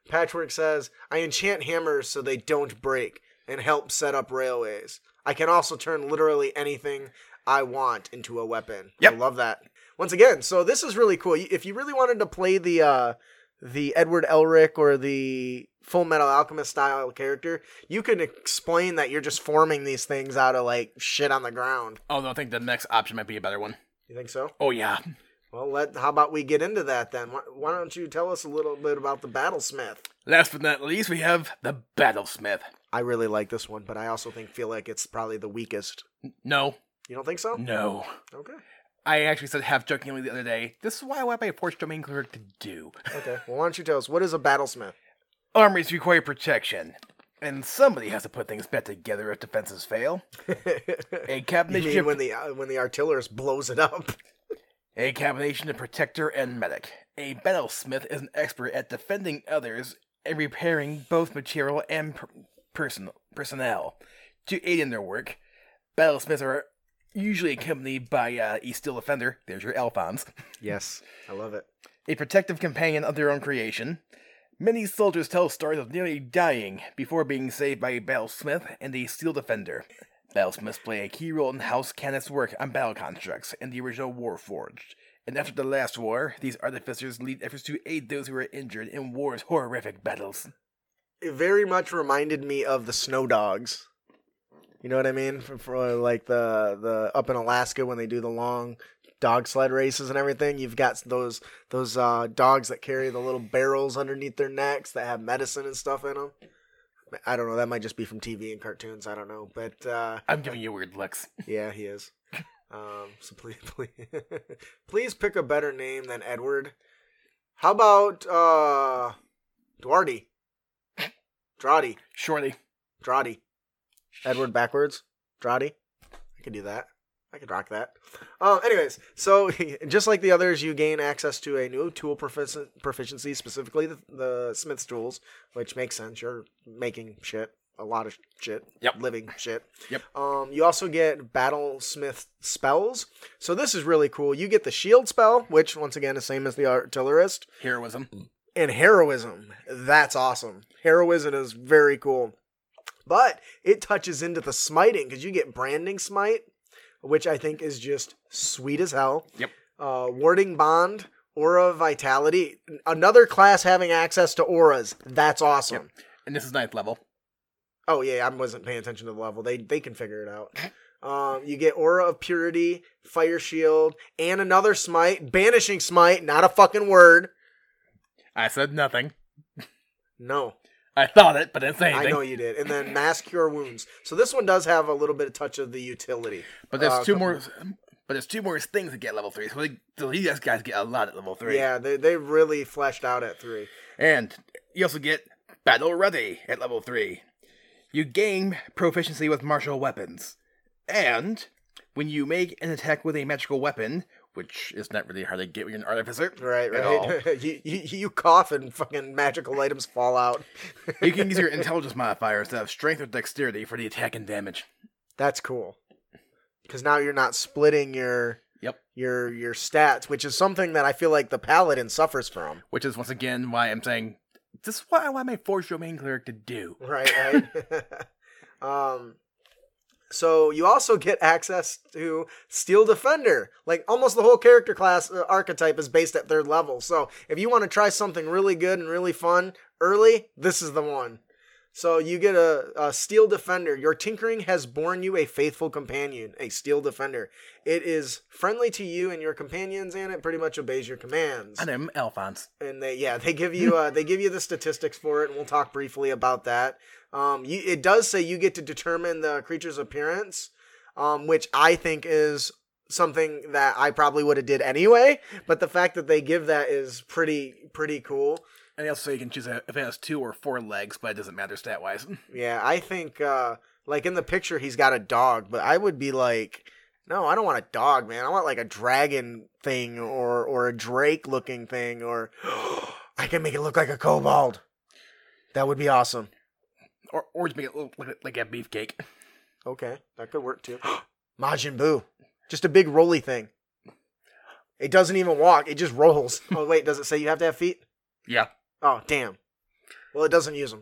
[SPEAKER 1] Patchwork says, I enchant hammers so they don't break and help set up railways. I can also turn literally anything I want into a weapon.
[SPEAKER 2] Yep.
[SPEAKER 1] I love that. Once again, so this is really cool. If you really wanted to play the Edward Elric or the Full Metal Alchemist style character, you can explain that you're just forming these things out of like shit on the ground.
[SPEAKER 2] Oh, no, I think the next option might be a better one.
[SPEAKER 1] You think so?
[SPEAKER 2] Oh, yeah.
[SPEAKER 1] Well, how about we get into that then? Why don't you tell us a little bit about the Battlesmith?
[SPEAKER 2] Last but not least, we have the Battlesmith.
[SPEAKER 1] I really like this one, but I also feel like it's probably the weakest.
[SPEAKER 2] No.
[SPEAKER 1] You don't think so?
[SPEAKER 2] No.
[SPEAKER 1] Okay.
[SPEAKER 2] I actually said half jokingly the other day, this is what I want my Force Domain Cleric to do.
[SPEAKER 1] Okay. Well, why don't you tell us, what is a Battlesmith?
[SPEAKER 2] Armies require protection, and somebody has to put things back together if defenses fail. A
[SPEAKER 1] You
[SPEAKER 2] combination
[SPEAKER 1] mean
[SPEAKER 2] of
[SPEAKER 1] when the artillerist blows it up?
[SPEAKER 2] A combination of protector and medic. A battlesmith is an expert at defending others and repairing both material and personnel. To aid in their work, battlesmiths are usually accompanied by a steel defender. There's your Alphons.
[SPEAKER 1] Yes, I love it.
[SPEAKER 2] A protective companion of their own creation. Many soldiers tell stories of nearly dying before being saved by a battlesmith and a steel defender. Battlesmiths play a key role in House Cannith's work on battle constructs in the original Warforged. And after the last war, these artificers lead efforts to aid those who are injured in war's horrific battles.
[SPEAKER 1] It very much reminded me of the Snow Dogs. You know what I mean? For like the up in Alaska when they do the long dog sled races and everything, you've got those dogs that carry the little barrels underneath their necks that have medicine and stuff in them. I don't know. That might just be from TV and cartoons. I don't know. But
[SPEAKER 2] I'm giving you weird looks.
[SPEAKER 1] Yeah, he is. So please pick a better name than Edward. How about Duarty? Draughty.
[SPEAKER 2] Shorty.
[SPEAKER 1] Draughty. Edward backwards. Draughty. I could do that. I could rock that. Anyways, so just like the others, you gain access to a new tool proficiency, specifically the Smith's tools, which makes sense. You're making shit. A lot of shit.
[SPEAKER 2] Yep.
[SPEAKER 1] Living shit.
[SPEAKER 2] Yep.
[SPEAKER 1] You also get Battlesmith spells. So this is really cool. You get the shield spell, which once again is same as the artillerist.
[SPEAKER 2] Heroism.
[SPEAKER 1] And heroism. That's awesome. Heroism is very cool. But it touches into the smiting because you get branding smite, which I think is just sweet as hell.
[SPEAKER 2] Yep.
[SPEAKER 1] Warding bond, aura of vitality. Another class having access to auras. That's awesome.
[SPEAKER 2] Yep. And this is 9th level.
[SPEAKER 1] Oh, yeah, I wasn't paying attention to the level. They can figure it out. You get Aura of Purity, Fire Shield, and another smite. Banishing Smite, not a fucking word.
[SPEAKER 2] I said nothing.
[SPEAKER 1] No.
[SPEAKER 2] I thought it, but didn't say anything.
[SPEAKER 1] I know you did. And then Mass Cure Wounds. So this one does have a little bit of touch of the utility.
[SPEAKER 2] But there's two more. But there's 2 more things that get level 3. So these guys get a lot at level 3.
[SPEAKER 1] Yeah, they really fleshed out at 3.
[SPEAKER 2] And you also get Battle Ready at level 3. You gain proficiency with martial weapons. And when you make an attack with a magical weapon, which is not really hard to get when you're an artificer.
[SPEAKER 1] Right. You cough and fucking magical items fall out.
[SPEAKER 2] You can use your intelligence modifier instead of strength or dexterity for the attack and damage.
[SPEAKER 1] That's cool. Because now you're not splitting your stats, which is something that I feel like the paladin suffers from.
[SPEAKER 2] Which is once again why I'm saying this is what I want my Force Domain Cleric to do.
[SPEAKER 1] Right. So you also get access to Steel Defender. Like almost the whole character class archetype is based at 3rd level. So if you want to try something really good and really fun early, this is the one. So you get a Steel Defender. Your tinkering has borne you a faithful companion, a Steel Defender. It is friendly to you and your companions, and it pretty much obeys your commands.
[SPEAKER 2] And I'm Alphonse.
[SPEAKER 1] And they give you the statistics for it, and we'll talk briefly about that. It does say you get to determine the creature's appearance, which I think is something that I probably would have did anyway. But the fact that they give that is pretty cool.
[SPEAKER 2] And they also say you can choose if it has 2 or 4 legs, but it doesn't matter stat-wise.
[SPEAKER 1] Yeah, I think, like in the picture, he's got a dog, but I would be like, no, I don't want a dog, man. I want like a dragon thing or a Drake-looking thing, or I can make it look like a kobold. That would be awesome.
[SPEAKER 2] Or just make it look like a beefcake.
[SPEAKER 1] Okay, that could work too. Majin Buu. Just a big rolly thing. It doesn't even walk, it just rolls. Oh, wait, does it say you have to have feet?
[SPEAKER 2] Yeah.
[SPEAKER 1] Oh, damn. Well, it doesn't use them.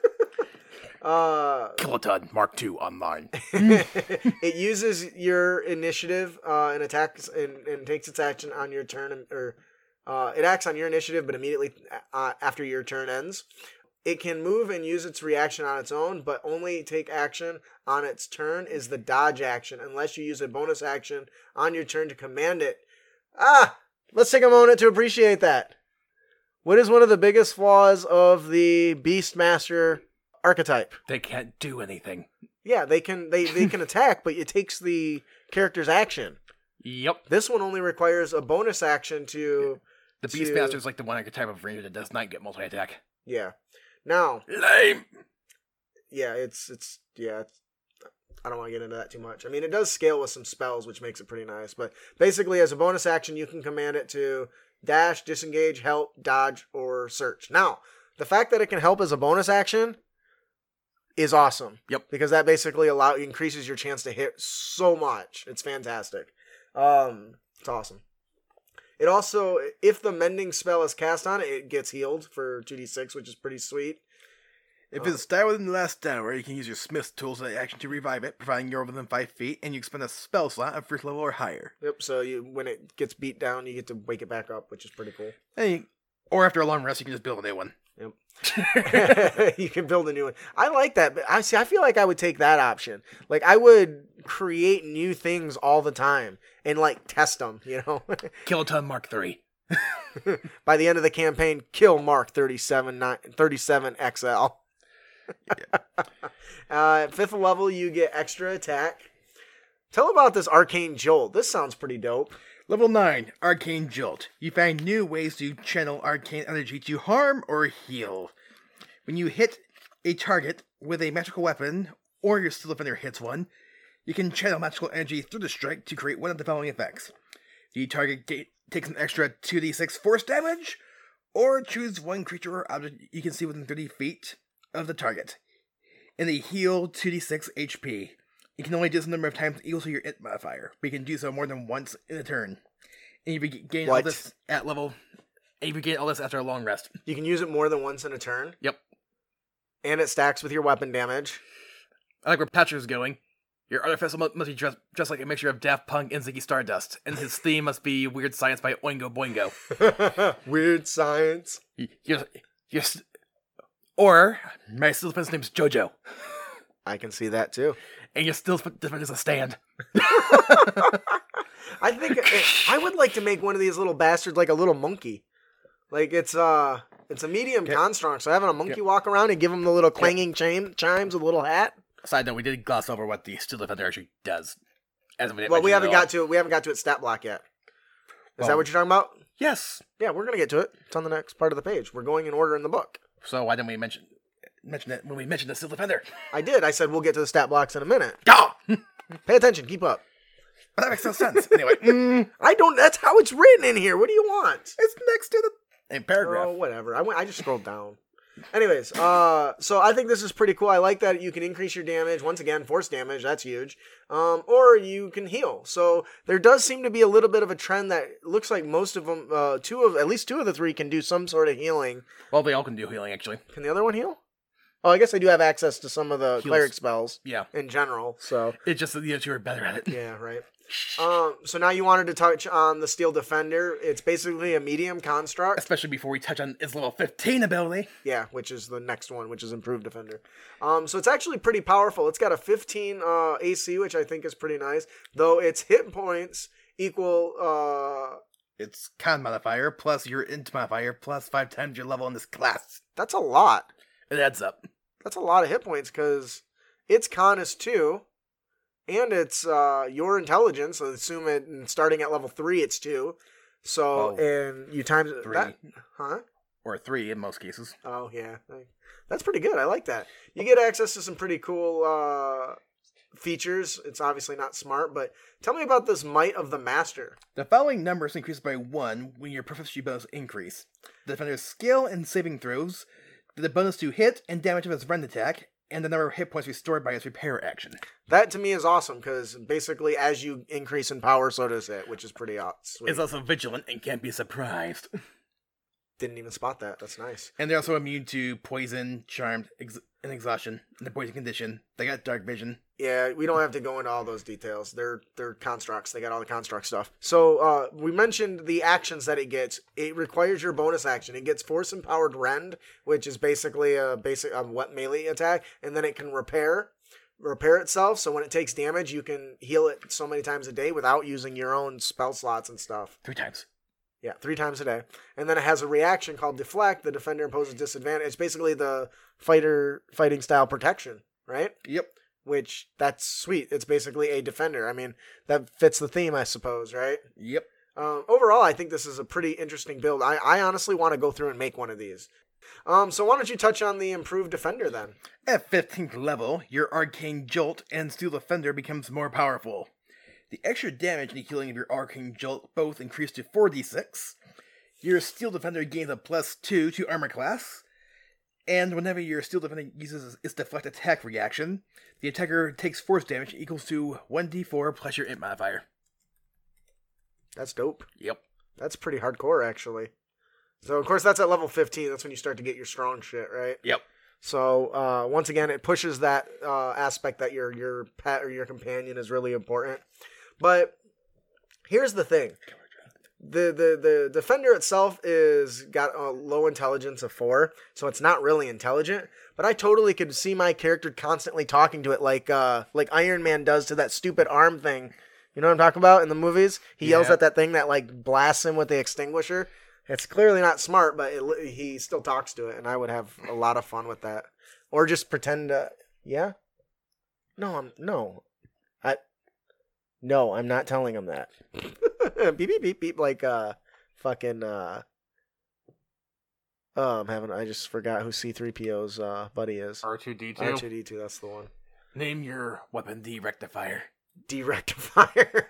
[SPEAKER 2] Kiloton Mark II online.
[SPEAKER 1] It uses your initiative and attacks and takes its action on your turn, or it acts on your initiative, but immediately after your turn ends. It can move and use its reaction on its own, but only take action on its turn is the dodge action, unless you use a bonus action on your turn to command it. Let's take a moment to appreciate that. What is one of the biggest flaws of the Beastmaster archetype?
[SPEAKER 2] They can't do anything.
[SPEAKER 1] Yeah, they can attack, but it takes the character's action.
[SPEAKER 2] Yep.
[SPEAKER 1] This one only requires a bonus action to...
[SPEAKER 2] The Beastmaster is like the one archetype of ranger that does not get multi-attack.
[SPEAKER 1] Yeah. Now...
[SPEAKER 2] Lame!
[SPEAKER 1] Yeah, I don't want to get into that too much. I mean, it does scale with some spells, which makes it pretty nice. But basically, as a bonus action, you can command it to dash, disengage, help, dodge, or search. Now, the fact that it can help as a bonus action is awesome.
[SPEAKER 2] Yep.
[SPEAKER 1] Because that basically increases your chance to hit so much. It's fantastic. It's awesome. It also, if the mending spell is cast on it, it gets healed for 2d6, which is pretty sweet.
[SPEAKER 2] If it's died within the last hour, you can use your Smith's tools as action to revive it, providing you're within 5 feet, and you expend a spell slot at first level or higher.
[SPEAKER 1] Yep, so when it gets beat down, you get to wake it back up, which is pretty cool.
[SPEAKER 2] Or after a long rest, you can just build a new one.
[SPEAKER 1] Yep. You can build a new one. I like that, but I feel like I would take that option. Like, I would create new things all the time and, like, test them, you know?
[SPEAKER 2] Kiloton Mark III.
[SPEAKER 1] By the end of the campaign, kill Mark 37 XL. At 5th level, you get extra attack. Tell about this Arcane Jolt. This sounds pretty dope.
[SPEAKER 2] Level 9, Arcane Jolt. You find new ways to channel arcane energy to harm or heal. When you hit a target with a magical weapon, or your Steel Defender hits one, you can channel magical energy through the strike to create one of the following effects. The target takes an extra 2d6 force damage, or choose one creature or object you can see within 30 feet of the target, and they heal 2d6 HP. You can only do this a number of times equal to your int modifier, but you can do so more than once in a turn. And you gain all this at level, and you gain all this after a long rest.
[SPEAKER 1] You can use it more than once in a turn.
[SPEAKER 2] Yep.
[SPEAKER 1] And it stacks with your weapon damage.
[SPEAKER 2] I like where Patrick's going. Your artificer must be dressed like a mixture of Daft Punk and Ziggy Stardust, and his theme must be Weird Science by Oingo Boingo.
[SPEAKER 1] Weird Science.
[SPEAKER 2] Or, my Steel Defender's name's Jojo.
[SPEAKER 1] I can see that too.
[SPEAKER 2] And your Steel Defender's a stand.
[SPEAKER 1] I think I would like to make one of these little bastards like a little monkey. Like it's a medium construct, so having a monkey walk around and give him the little clanging chimes with a little hat.
[SPEAKER 2] Side note, we did gloss over what the Steel Defender actually does.
[SPEAKER 1] We haven't got to its stat block yet. Is that what you're talking about?
[SPEAKER 2] Yes.
[SPEAKER 1] Yeah, we're gonna get to it. It's on the next part of the page. We're going in order in the book.
[SPEAKER 2] So why didn't we mention it when we mentioned the Steel Defender?
[SPEAKER 1] I did. I said we'll get to the stat blocks in a minute.
[SPEAKER 2] Oh!
[SPEAKER 1] Pay attention. Keep up.
[SPEAKER 2] But that makes no sense. Anyway.
[SPEAKER 1] I don't... That's how it's written in here. What do you want?
[SPEAKER 2] It's next to the paragraph.
[SPEAKER 1] Oh, whatever. I just scrolled down. Anyways, so I think this is pretty cool. I like that you can increase your damage. Once again, force damage. That's huge. Or you can heal. So there does seem to be a little bit of a trend that looks like most of them, at least two of the three can do some sort of healing.
[SPEAKER 2] Well, they all can do healing, actually.
[SPEAKER 1] Can the other one heal? Oh, I guess I do have access to some of the cleric spells.
[SPEAKER 2] Yeah.
[SPEAKER 1] In general, so.
[SPEAKER 2] It's just that the other two are better at it.
[SPEAKER 1] Yeah, right. So now you wanted to touch on the Steel Defender. It's basically a medium construct.
[SPEAKER 2] Especially before we touch on its level 15 ability.
[SPEAKER 1] Yeah, which is the next one, which is Improved Defender. So it's actually pretty powerful. It's got a 15 AC, which I think is pretty nice. Though its hit points equal...
[SPEAKER 2] its con modifier plus your int modifier plus 5 times your level in this class.
[SPEAKER 1] That's a lot.
[SPEAKER 2] It adds up.
[SPEAKER 1] That's a lot of hit points because its con is 2. And it's your intelligence. So assume it starting at level 3, it's 2. So and you times
[SPEAKER 2] 3.
[SPEAKER 1] That, huh?
[SPEAKER 2] Or 3 in most cases.
[SPEAKER 1] Oh yeah, that's pretty good. I like that. You get access to some pretty cool features. It's obviously not smart, but tell me about this Might of the Master.
[SPEAKER 2] The following numbers increase by 1 when your proficiency bonus increase: the defender's skill and saving throws, the bonus to hit and damage of his rend attack, and the number of hit points restored by its repair action. That,
[SPEAKER 1] to me, is awesome, because basically, as you increase in power, so does it, which is pretty sweet.
[SPEAKER 2] It's also vigilant and can't be surprised.
[SPEAKER 1] Didn't even spot that. That's nice.
[SPEAKER 2] And they're also immune to poison, charmed, and exhaustion. In the poison condition, they got dark vision.
[SPEAKER 1] Yeah, we don't have to go into all those details. They're constructs. They got all the construct stuff. So we mentioned the actions that it gets. It requires your bonus action. It gets Force Empowered Rend, which is basically a wet melee attack, and then it can repair itself. So when it takes damage, you can heal it so many times a day without using your own spell slots and stuff.
[SPEAKER 2] 3 times.
[SPEAKER 1] Yeah, 3 times a day. And then it has a reaction called Deflect. The defender imposes disadvantage. It's basically the fighting style protection, right?
[SPEAKER 2] Yep.
[SPEAKER 1] Which, that's sweet. It's basically a defender. I mean, that fits the theme, I suppose, right?
[SPEAKER 2] Yep.
[SPEAKER 1] Overall, I think this is a pretty interesting build. I honestly want to go through and make one of these. So why don't you touch on the improved defender then?
[SPEAKER 2] At 15th level, your Arcane Jolt and Steel Defender becomes more powerful. The extra damage and the healing of your Arcane Jolt both increase to 4d6. Your Steel Defender gains a +2 to armor class. And whenever your Steel Defender uses its Deflect attack reaction, the attacker takes force damage equals to 1d4 plus your int modifier.
[SPEAKER 1] That's dope.
[SPEAKER 2] Yep.
[SPEAKER 1] That's pretty hardcore, actually. So, of course, that's at level 15. That's when you start to get your strong shit, right?
[SPEAKER 2] Yep.
[SPEAKER 1] So, once again, it pushes that aspect that your pet or your companion is really important. But here's the thing. The defender itself is got a low intelligence of 4, so it's not really intelligent. But I totally could see my character constantly talking to it like Iron Man does to that stupid arm thing. You know what I'm talking about in the movies? He yells at that thing that like blasts him with the extinguisher. It's clearly not smart, but he still talks to it, and I would have a lot of fun with that. Or just pretend, yeah? No, I'm not telling him that. Beep, beep, beep, beep, like, fucking, I just forgot who C-3PO's, buddy is.
[SPEAKER 2] R2-D2?
[SPEAKER 1] R2-D2, that's the one.
[SPEAKER 2] Name your weapon D-Rectifier.
[SPEAKER 1] D-Rectifier.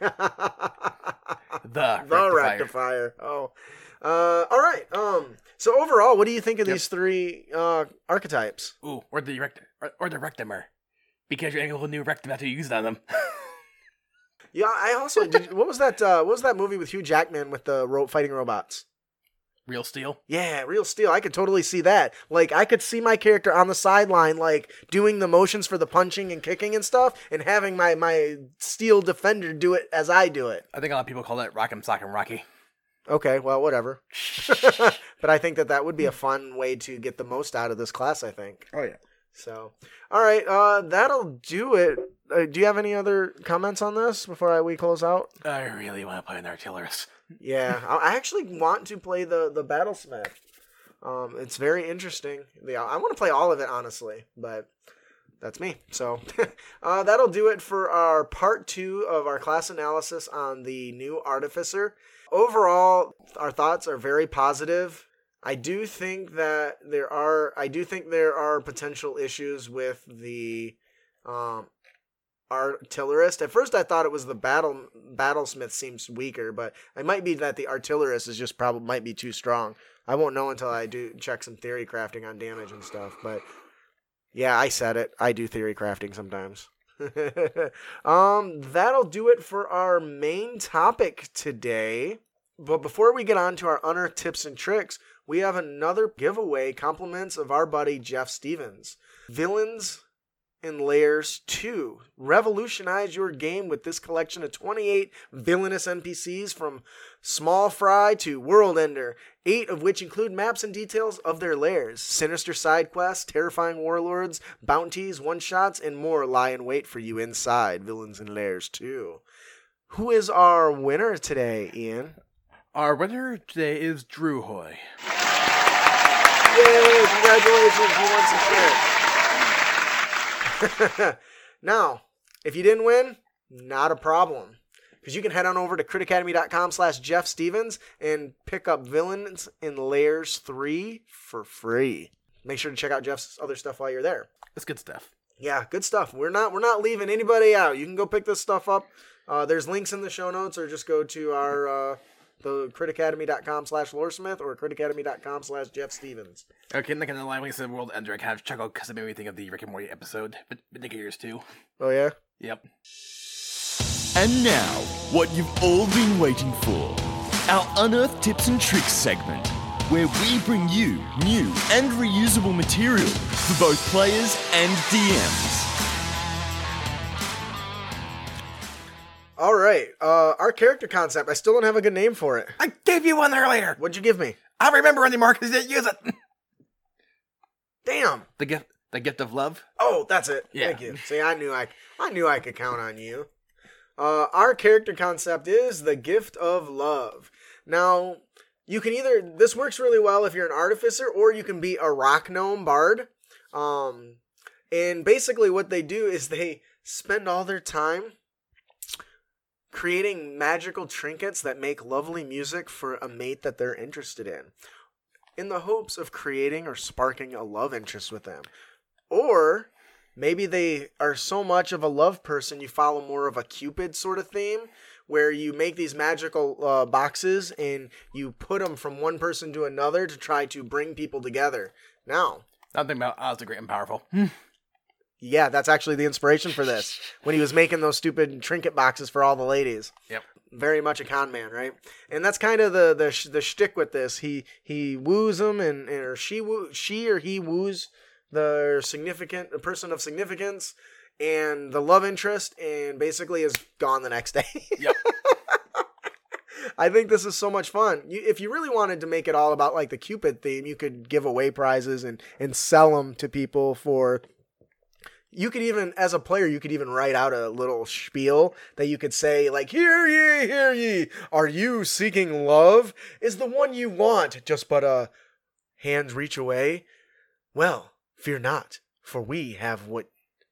[SPEAKER 2] The
[SPEAKER 1] Rectifier. Oh. Alright, so overall, what do you think of these 3, archetypes?
[SPEAKER 2] Ooh, or the Rectimer. Because you're able to new Rectum after you use it on them.
[SPEAKER 1] Yeah, I also what was that movie with Hugh Jackman with the fighting robots?
[SPEAKER 2] Real Steel?
[SPEAKER 1] Yeah, Real Steel. I could totally see that. Like, I could see my character on the sideline, like, doing the motions for the punching and kicking and stuff, and having my steel defender do it as I do it.
[SPEAKER 2] I think a lot of people call that Rock'em Sock'em Rocky.
[SPEAKER 1] Okay, well, whatever. But I think that would be a fun way to get the most out of this class, I think.
[SPEAKER 2] Oh, yeah.
[SPEAKER 1] So, all right, that'll do it. Do you have any other comments on this before we close out?
[SPEAKER 2] I really want to play an artillerist.
[SPEAKER 1] Yeah, I actually want to play the Battlesmith. It's very interesting. Yeah, I want to play all of it, honestly, but that's me. So that'll do it for our part 2 of our class analysis on the new Artificer. Overall, our thoughts are very positive. I do think there are potential issues with the artillerist. At first, I thought it was the battlesmith seems weaker, but it might be that the artillerist is just might be too strong. I won't know until I do check some theory crafting on damage and stuff. But yeah, I said it. I do theory crafting sometimes. That'll do it for our main topic today. But before we get on to our unearthed tips and tricks, we have another giveaway, compliments of our buddy Jeff Stevens. Villains in Layers 2. Revolutionize your game with this collection of 28 villainous NPCs from Small Fry to World Ender, 8 of which include maps and details of their lairs. Sinister side quests, terrifying warlords, bounties, one-shots, and more lie in wait for you inside Villains in Layers 2. Who is our winner today, Ian?
[SPEAKER 2] Our winner today is Drew Hoy.
[SPEAKER 1] Yay! Congratulations, you won some shit. Now, if you didn't win, not a problem. Because you can head on over to critacademy.com/Jeff Stevens and pick up Villains in Layers 3 for free. Make sure to check out Jeff's other stuff while you're there.
[SPEAKER 2] It's good stuff.
[SPEAKER 1] Yeah, good stuff. We're not leaving anybody out. You can go pick this stuff up. There's links in the show notes, or just go to our the critacademy.com/loresmith or critacademy.com/Jeff Stevens.
[SPEAKER 2] Okay, not gonna lie, when you said World Ender, I kind of chuckled because it made me think of the Rick and Morty episode, but Nick Ears too.
[SPEAKER 1] Oh, yeah?
[SPEAKER 2] Yep.
[SPEAKER 3] And now, what you've all been waiting for. Our Unearthed Tips and Tricks segment. where we bring you new and reusable material for both players and DMs.
[SPEAKER 1] All right, our character concept. I still don't have a good name for it.
[SPEAKER 2] I gave you one earlier.
[SPEAKER 1] What'd you give me?
[SPEAKER 2] I don't remember anymore because you didn't use it.
[SPEAKER 1] Damn.
[SPEAKER 2] The gift of love.
[SPEAKER 1] Oh, that's it.
[SPEAKER 2] Yeah.
[SPEAKER 1] Thank you. See, I knew I could count on you. Our character concept is the gift of love. Now, you can this works really well if you're an artificer, or you can be a rock gnome bard. And basically what they do is they spend all their time creating magical trinkets that make lovely music for a mate that they're interested in the hopes of creating or sparking a love interest with them. Or maybe they are so much of a love person, you follow more of a Cupid sort of theme, where you make these magical boxes and you put them from one person to another to try to bring people together. Now,
[SPEAKER 2] I'm thinking about Oz the Great and Powerful.
[SPEAKER 1] yeah, that's actually the inspiration for this, when he was making those stupid trinket boxes for all the ladies.
[SPEAKER 2] Yep.
[SPEAKER 1] Very much a con man, right? And that's kind of the shtick with this. He woos them, or she or he woos the person of significance and the love interest, and basically is gone the next day.
[SPEAKER 2] Yep.
[SPEAKER 1] I think this is so much fun. If you really wanted to make it all about like the Cupid theme, you could give away prizes and sell them to people for. You could even, as a player, you could even write out a little spiel that you could say, like, hear ye, are you seeking love? Is the one you want just but a hand's reach away? Well, fear not, for we have what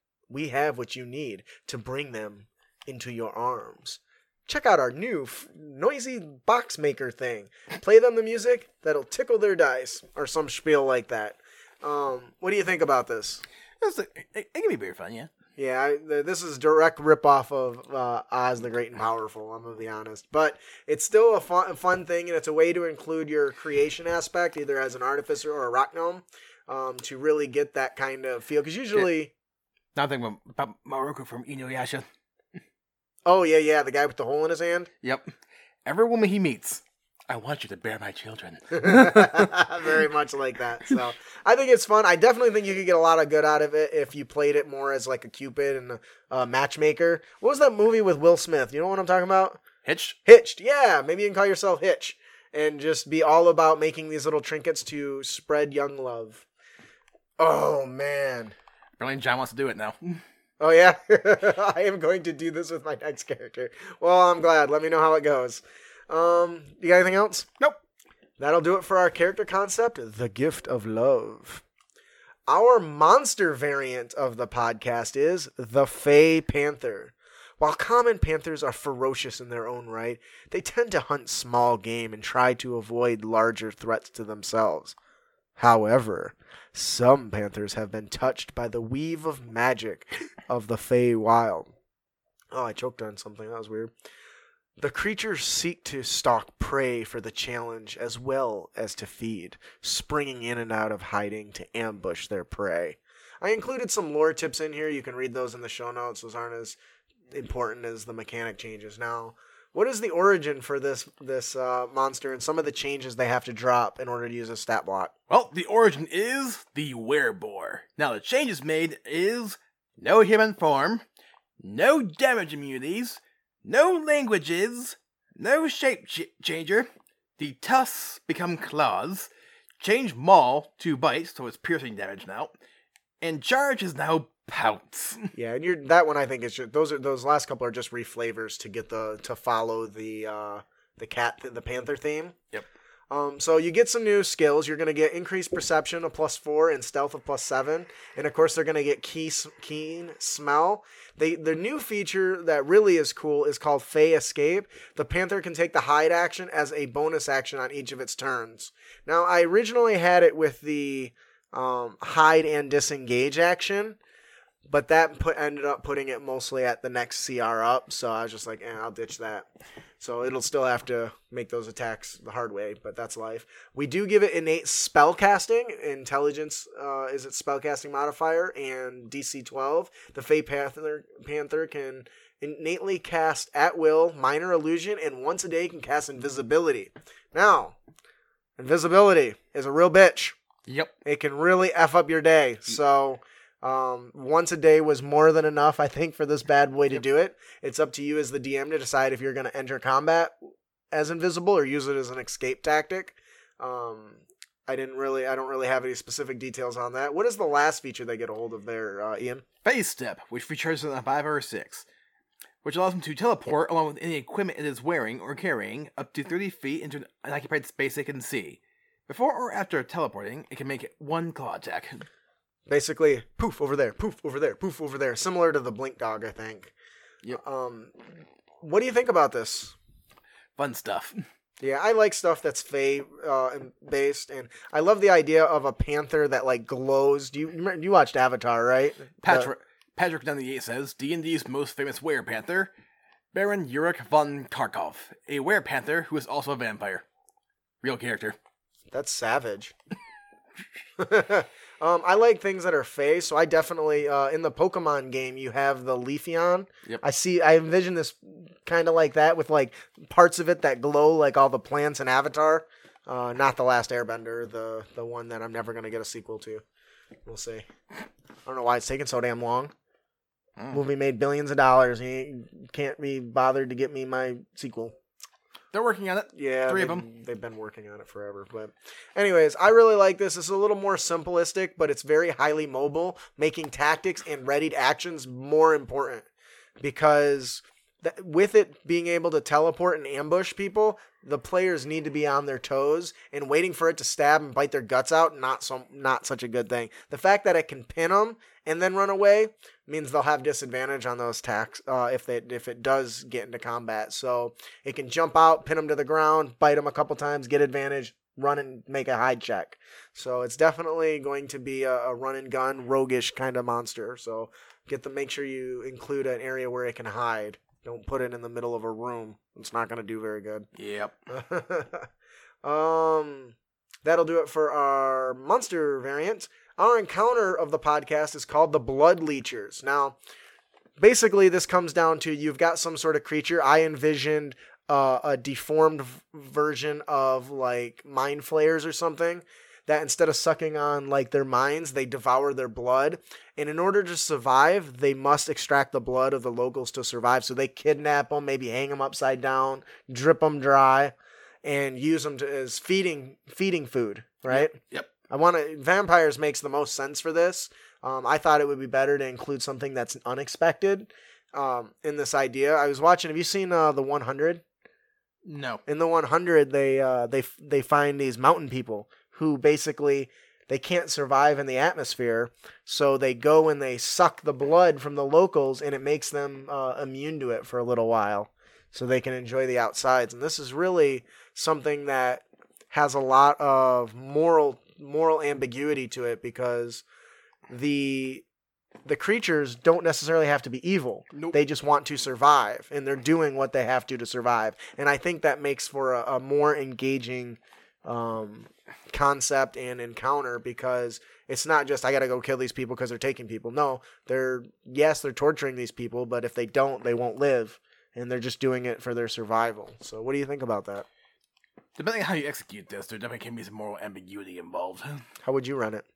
[SPEAKER 1] you need to bring them into your arms. Check out our new noisy box maker thing. Play them the music that'll tickle their dice, or some spiel like that. What do you think about this?
[SPEAKER 2] It can be very fun, yeah.
[SPEAKER 1] Yeah, this is direct ripoff of Oz the Great and Powerful, I'm going to be honest. But it's still a fun thing, and it's a way to include your creation aspect, either as an artificer or a rock gnome, to really get that kind of feel. Because usually...
[SPEAKER 2] Now I'm thinking about Maruko from Inuyasha.
[SPEAKER 1] Oh, yeah, the guy with the hole in his hand?
[SPEAKER 2] Yep. Every woman he meets, I want you to bear my children.
[SPEAKER 1] Very much like that. So I think it's fun. I definitely think you could get a lot of good out of it if you played it more as like a Cupid and a matchmaker. What was that movie with Will Smith? You know what I'm talking about? Hitched. Yeah, maybe you can call yourself Hitch and just be all about making these little trinkets to spread young love. Oh, man.
[SPEAKER 2] Brilliant John wants to do it now.
[SPEAKER 1] Oh, yeah? I am going to do this with my next character. Well, I'm glad. Let me know how it goes. You got anything else?
[SPEAKER 2] Nope.
[SPEAKER 1] That'll do it for our character concept, the gift of love. Our monster variant of the podcast is the Fey Panther. While common panthers are ferocious in their own right, they tend to hunt small game and try to avoid larger threats to themselves. However, some panthers have been touched by the weave of magic of the Fey Wild. Oh, I choked on something. That was weird. The creatures seek to stalk prey for the challenge as well as to feed, springing in and out of hiding to ambush their prey. I included some lore tips in here. You can read those in the show notes. Those aren't as important as the mechanic changes. Now, what is the origin for this monster and some of the changes they have to drop in order to use a stat block?
[SPEAKER 2] Well, the origin is the Wereboar. Now, the changes made is no human form, no damage immunities, no languages, no shape changer. The tusks become claws. Change maul to bite, so it's piercing damage now. And charge is now pounce.
[SPEAKER 1] Yeah, and that one I think is just, those last couple are just reflavors to get to follow the panther theme.
[SPEAKER 2] Yep.
[SPEAKER 1] So you get some new skills. You're going to get increased perception of +4 and stealth of +7. And of course, they're going to get keen smell. The new feature that really is cool is called Fey Escape. The panther can take the hide action as a bonus action on each of its turns. Now, I originally had it with the hide and disengage action, but that ended up putting it mostly at the next CR up. So I was just like, I'll ditch that. So it'll still have to make those attacks the hard way, but that's life. We do give it innate spellcasting. Intelligence is its spellcasting modifier, and DC 12. The Fey Panther can innately cast at will, minor illusion, and once a day can cast invisibility. Now, Invisibility is a real bitch.
[SPEAKER 2] Yep.
[SPEAKER 1] It can really F up your day. So once a day was more than enough, I think, for this bad boy to do it. It's up to you as the DM to decide if you're going to enter combat as invisible or use it as an escape tactic. I don't really have any specific details on that. What is the last feature they get a hold of there, Ian?
[SPEAKER 2] Phase Step, which features a 5 or 6, which allows him to teleport along with any equipment it is wearing or carrying up to 30 feet into an unoccupied space it can see. Before or after teleporting, it can make one claw attack.
[SPEAKER 1] Basically, poof over there, poof over there, poof over there. Similar to the Blink Dog, I think.
[SPEAKER 2] Yep.
[SPEAKER 1] What do you think about this?
[SPEAKER 2] Fun stuff.
[SPEAKER 1] Yeah, I like stuff that's Fae based, and I love the idea of a panther that like glows. You watched Avatar, right?
[SPEAKER 2] Patrick 98 says D&D's most famous werepanther, Baron Yurik von Tarkov, a werepanther who is also a vampire. Real character.
[SPEAKER 1] That's savage. I like things that are Fae, so I definitely in the Pokemon game you have the Leafeon.
[SPEAKER 2] Yep.
[SPEAKER 1] I envision this kind of like that with like parts of it that glow like all the plants in Avatar. Not the Last Airbender, the one that I'm never gonna get a sequel to. We'll see. I don't know why it's taking so damn long. Movie made billions of dollars. You can't be bothered to get me my sequel.
[SPEAKER 2] They're working on it.
[SPEAKER 1] Yeah,
[SPEAKER 2] 3 of them.
[SPEAKER 1] They've been working on it forever. But anyways, I really like this. It's a little more simplistic, but it's very highly mobile, making tactics and readied actions more important. Because with it being able to teleport and ambush people, the players need to be on their toes, and waiting for it to stab and bite their guts out, not such a good thing. The fact that it can pin them and then run away means they'll have disadvantage on those attacks if it does get into combat. So it can jump out, pin them to the ground, bite them a couple times, get advantage, run and make a hide check. So it's definitely going to be a run and gun, roguish kind of monster. So make sure you include an area where it can hide. Don't put it in the middle of a room. It's not going to do very good.
[SPEAKER 2] Yep.
[SPEAKER 1] That'll do it for our monster variant. Our encounter of the podcast is called the Blood Leechers. Now, basically, this comes down to you've got some sort of creature. I envisioned a deformed version of like mind flayers or something, that instead of sucking on like their minds, they devour their blood. And in order to survive, they must extract the blood of the locals to survive. So they kidnap them, maybe hang them upside down, drip them dry, and use them as feeding food, right?
[SPEAKER 2] Yep.
[SPEAKER 1] Vampires makes the most sense for this. I thought it would be better to include something that's unexpected in this idea. I was watching. Have you seen the 100?
[SPEAKER 2] No.
[SPEAKER 1] In the 100, they find these mountain people who basically they can't survive in the atmosphere, so they go and they suck the blood from the locals, and it makes them immune to it for a little while, so they can enjoy the outsides. And this is really something that has a lot of moral ambiguity to it, because the creatures don't necessarily have to be evil.
[SPEAKER 2] Nope.
[SPEAKER 1] They just want to survive, and they're doing what they have to survive. And I think that makes for a more engaging concept and encounter, because it's not just I gotta go kill these people because they're taking people. No, they're torturing these people, but if they don't, they won't live, and they're just doing it for their survival. So what do you think about that?
[SPEAKER 2] Depending on how you execute this, there definitely can be some moral ambiguity involved.
[SPEAKER 1] How would you run it?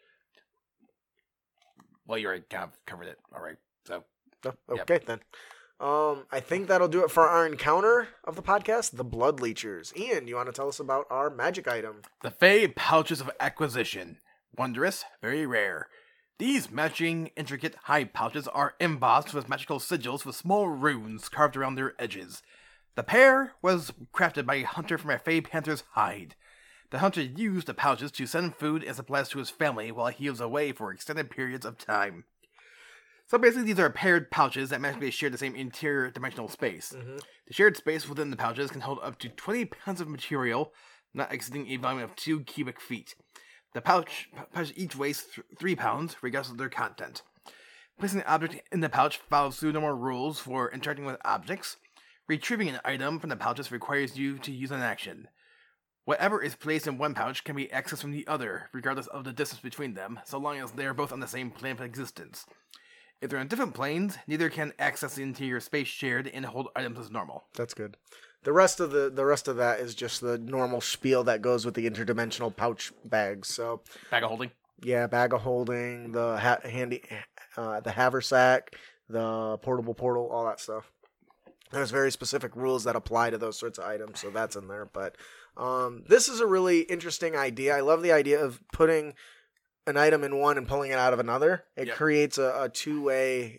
[SPEAKER 2] Well, you already kind of covered it. All right. So.
[SPEAKER 1] Okay, then. I think that'll do it for our encounter of the podcast, the Blood Leechers. Ian, you want to tell us about our magic item?
[SPEAKER 2] The Fey Pouches of Acquisition. Wondrous, very rare. These matching, intricate hide pouches are embossed with magical sigils with small runes carved around their edges. The pair was crafted by a hunter from a Fey Panther's hide. The hunter used the pouches to send food and supplies to his family while he was away for extended periods of time. So basically, these are paired pouches that magically share the same interior dimensional space. Mm-hmm. The shared space within the pouches can hold up to 20 pounds of material, not exceeding a volume of 2 cubic feet. The pouch each weighs 3 pounds, regardless of their content. Placing an object in the pouch follows normal rules for interacting with objects. Retrieving an item from the pouches requires you to use an action. Whatever is placed in one pouch can be accessed from the other, regardless of the distance between them, so long as they are both on the same plane of existence. If they're on different planes, neither can access the interior space shared and hold items as normal.
[SPEAKER 1] That's good. The rest of that is just the normal spiel that goes with the interdimensional pouch bags. So
[SPEAKER 2] Bag of holding.
[SPEAKER 1] yeah, bag of holding, the the haversack, the portable portal, all that stuff. There's very specific rules that apply to those sorts of items, so that's in there. But this is a really interesting idea. I love the idea of putting an item in one and pulling it out of another. It creates a two-way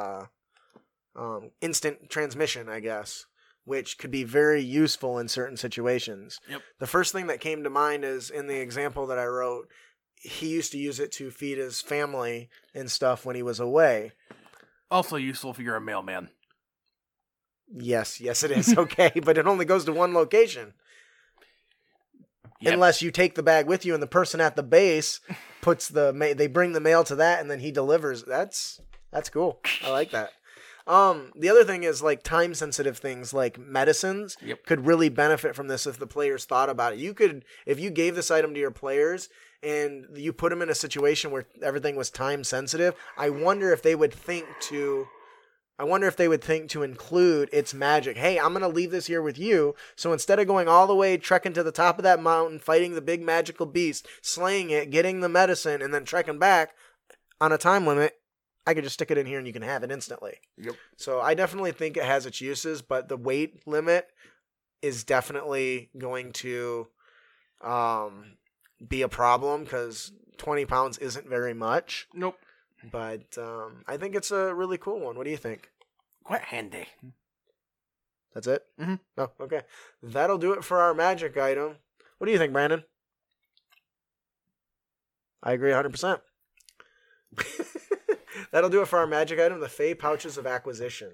[SPEAKER 1] instant transmission, I guess, which could be very useful in certain situations.
[SPEAKER 2] Yep.
[SPEAKER 1] The first thing that came to mind is in the example that I wrote, he used to use it to feed his family and stuff when he was away.
[SPEAKER 2] Also useful if you're a mailman.
[SPEAKER 1] Yes, it is. Okay, but it only goes to one location.
[SPEAKER 2] Yep.
[SPEAKER 1] Unless you take the bag with you and the person at the base they bring the mail to that and then he delivers. That's cool. I like that. The other thing is like time sensitive things like medicines could really benefit from this if the players thought about it. If you gave this item to your players and you put them in a situation where everything was time sensitive, I wonder if they would think to include its magic. Hey, I'm going to leave this here with you. So instead of going all the way, trekking to the top of that mountain, fighting the big magical beast, slaying it, getting the medicine, and then trekking back on a time limit, I could just stick it in here and you can have it instantly.
[SPEAKER 2] Yep.
[SPEAKER 1] So I definitely think it has its uses, but the weight limit is definitely going to be a problem because 20 pounds isn't very much.
[SPEAKER 2] Nope.
[SPEAKER 1] But I think it's a really cool one. What do you think?
[SPEAKER 2] Quite handy.
[SPEAKER 1] That's it?
[SPEAKER 2] Mm-hmm.
[SPEAKER 1] Oh, okay. That'll do it for our magic item. What do you think, Brandon? I agree 100%. That'll do it for our magic item, the Fey Pouches of Acquisition.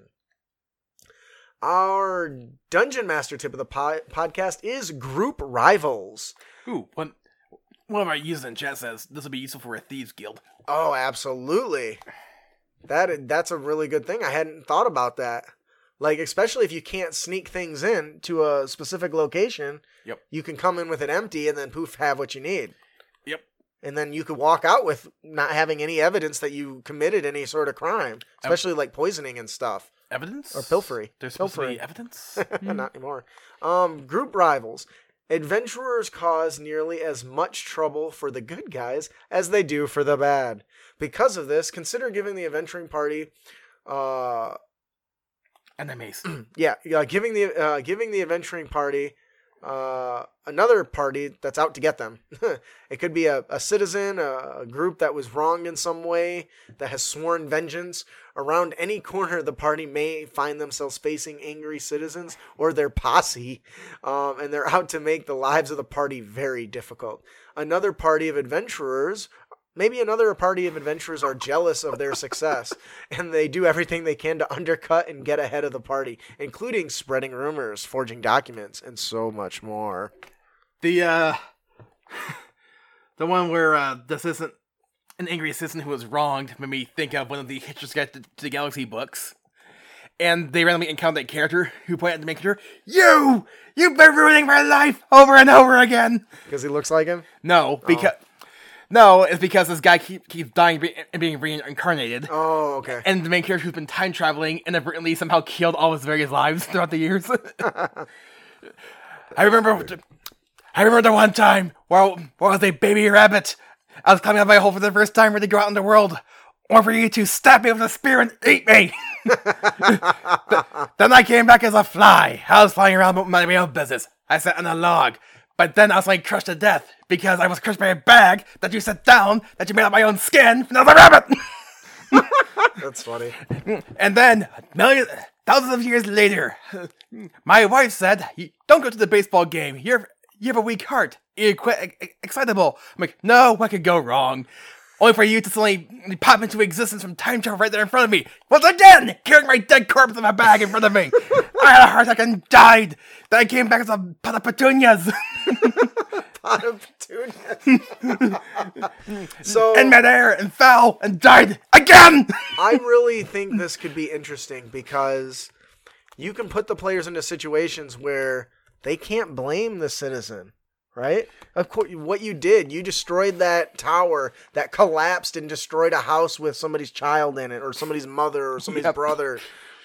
[SPEAKER 1] Our Dungeon Master tip of the podcast is Group Rivals.
[SPEAKER 2] Ooh, one of our users in chat says this would be useful for a thieves guild.
[SPEAKER 1] Oh, absolutely. That's a really good thing. I hadn't thought about that. Like, especially if you can't sneak things in to a specific location, you can come in with it empty and then poof, have what you need.
[SPEAKER 2] Yep.
[SPEAKER 1] And then you could walk out with not having any evidence that you committed any sort of crime, especially like poisoning and stuff.
[SPEAKER 2] Evidence?
[SPEAKER 1] Or pilfery.
[SPEAKER 2] There's supposed to be evidence?
[SPEAKER 1] Not anymore. Group Rivals. Adventurers cause nearly as much trouble for the good guys as they do for the bad. Because of this, consider giving the adventuring party,
[SPEAKER 2] enemies.
[SPEAKER 1] giving the adventuring party another party that's out to get them. It could be a citizen, a group that was wronged in some way, that has sworn vengeance. Around any corner, the party may find themselves facing angry citizens or their posse, and they're out to make the lives of the party very difficult. Another party of adventurers are jealous of their success, and they do everything they can to undercut and get ahead of the party, including spreading rumors, forging documents, and so much more.
[SPEAKER 2] The one where this isn't an angry citizen who was wronged made me think of one of the Hitchhiker's Guide to the Galaxy books. And they randomly encounter that character who pointed at the main character, You've been ruining my life over and over again!
[SPEAKER 1] Because he looks like him?
[SPEAKER 2] No, because... No, it's because this guy keeps dying and being reincarnated.
[SPEAKER 1] Oh, okay.
[SPEAKER 2] And the main character who's been time traveling inadvertently somehow killed all his various lives throughout the years. I remember the one time where I was a baby rabbit. I was climbing out my hole for the first time ready to go out in the world. Or for you to stab me with a spear and eat me. Then I came back as a fly. I was flying around with my own business. I sat on a log. But then I was like crushed to death because I was crushed by a bag that you set down that you made out of my own skin when I was a rabbit.
[SPEAKER 1] That's funny. And
[SPEAKER 2] then thousands of years later, my wife said, "Don't go to the baseball game. You have a weak heart. You're quite excitable." I'm like, "No, what could go wrong?" Only for you to suddenly pop into existence from time travel right there in front of me. Once again, carrying my dead corpse in a bag in front of me. I had a heart attack and died. Then I came back as a pot of petunias.
[SPEAKER 1] Pot of petunias. So
[SPEAKER 2] in midair and fell and died again.
[SPEAKER 1] I really think this could be interesting because you can put the players into situations where they can't blame the citizen. Right? Of course, what you did, you destroyed that tower that collapsed and destroyed a house with somebody's child in it, or somebody's mother, or somebody's brother,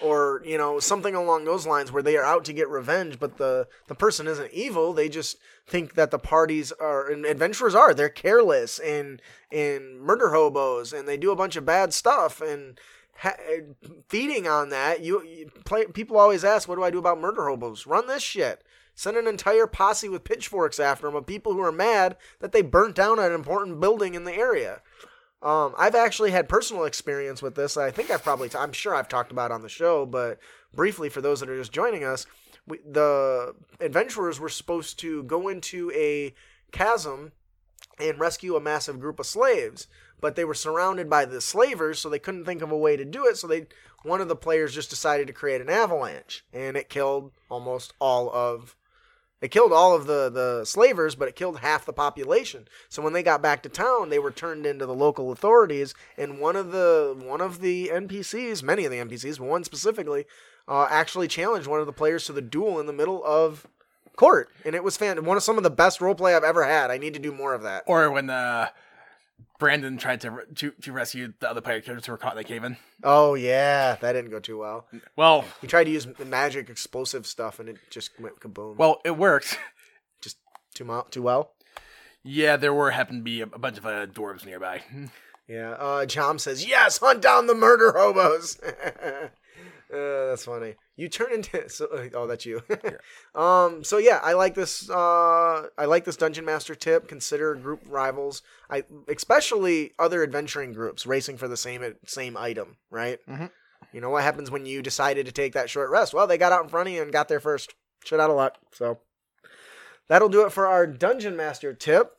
[SPEAKER 1] or something along those lines where they are out to get revenge, but the person isn't evil. They just think that the parties are, and adventurers are, they're careless and murder hobos, and they do a bunch of bad stuff, and feeding on that, people always ask, what do I do about murder hobos? Run this shit. Send an entire posse with pitchforks after them of people who are mad that they burnt down an important building in the area. I've actually had personal experience with this. I think I'm sure I've talked about it on the show, but briefly for those that are just joining us, the adventurers were supposed to go into a chasm and rescue a massive group of slaves, but they were surrounded by the slavers, so they couldn't think of a way to do it, so one of the players just decided to create an avalanche, and it killed all of the slavers, but it killed half the population. So when they got back to town, they were turned into the local authorities, and one of the NPCs, many of the NPCs, but one specifically, actually challenged one of the players to the duel in the middle of court, and it was some of the best roleplay I've ever had. I need to do more of that.
[SPEAKER 2] Or when Brandon tried to rescue the other player characters who were caught in the cave-in.
[SPEAKER 1] Oh yeah, that didn't go too well.
[SPEAKER 2] Well,
[SPEAKER 1] he tried to use magic explosive stuff, and it just went kaboom.
[SPEAKER 2] Well, it worked.
[SPEAKER 1] Just too well.
[SPEAKER 2] Yeah, there happened to be a bunch of dwarves nearby.
[SPEAKER 1] Yeah. Jom says, "Yes, hunt down the murder hobos." That's funny. You turn into that's you. So yeah, I like this. I like this Dungeon Master tip. Consider group rivals. Especially other adventuring groups racing for the same item, right? Mm-hmm. You know what happens when you decided to take that short rest? Well, they got out in front of you and got there first. Shit out of luck. So that'll do it for our Dungeon Master tip.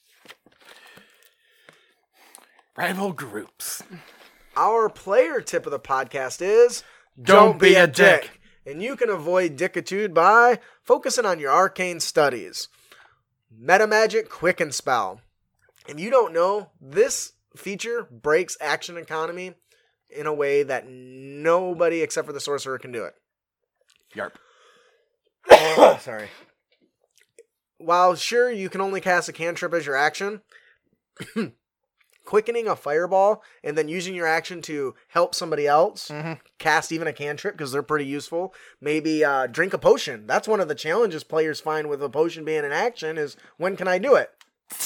[SPEAKER 2] Rival groups.
[SPEAKER 1] Our player tip of the podcast is don't be a dick. And you can avoid dickitude by focusing on your arcane studies. Metamagic Quicken Spell. If you don't know, this feature breaks action economy in a way that nobody except for the sorcerer can do it.
[SPEAKER 2] Yarp.
[SPEAKER 1] Sorry. While sure you can only cast a cantrip as your action, quickening a fireball and then using your action to help somebody else cast even a cantrip, because they're pretty useful. Maybe drink a potion. That's one of the challenges players find with a potion being an action is, when can I do it?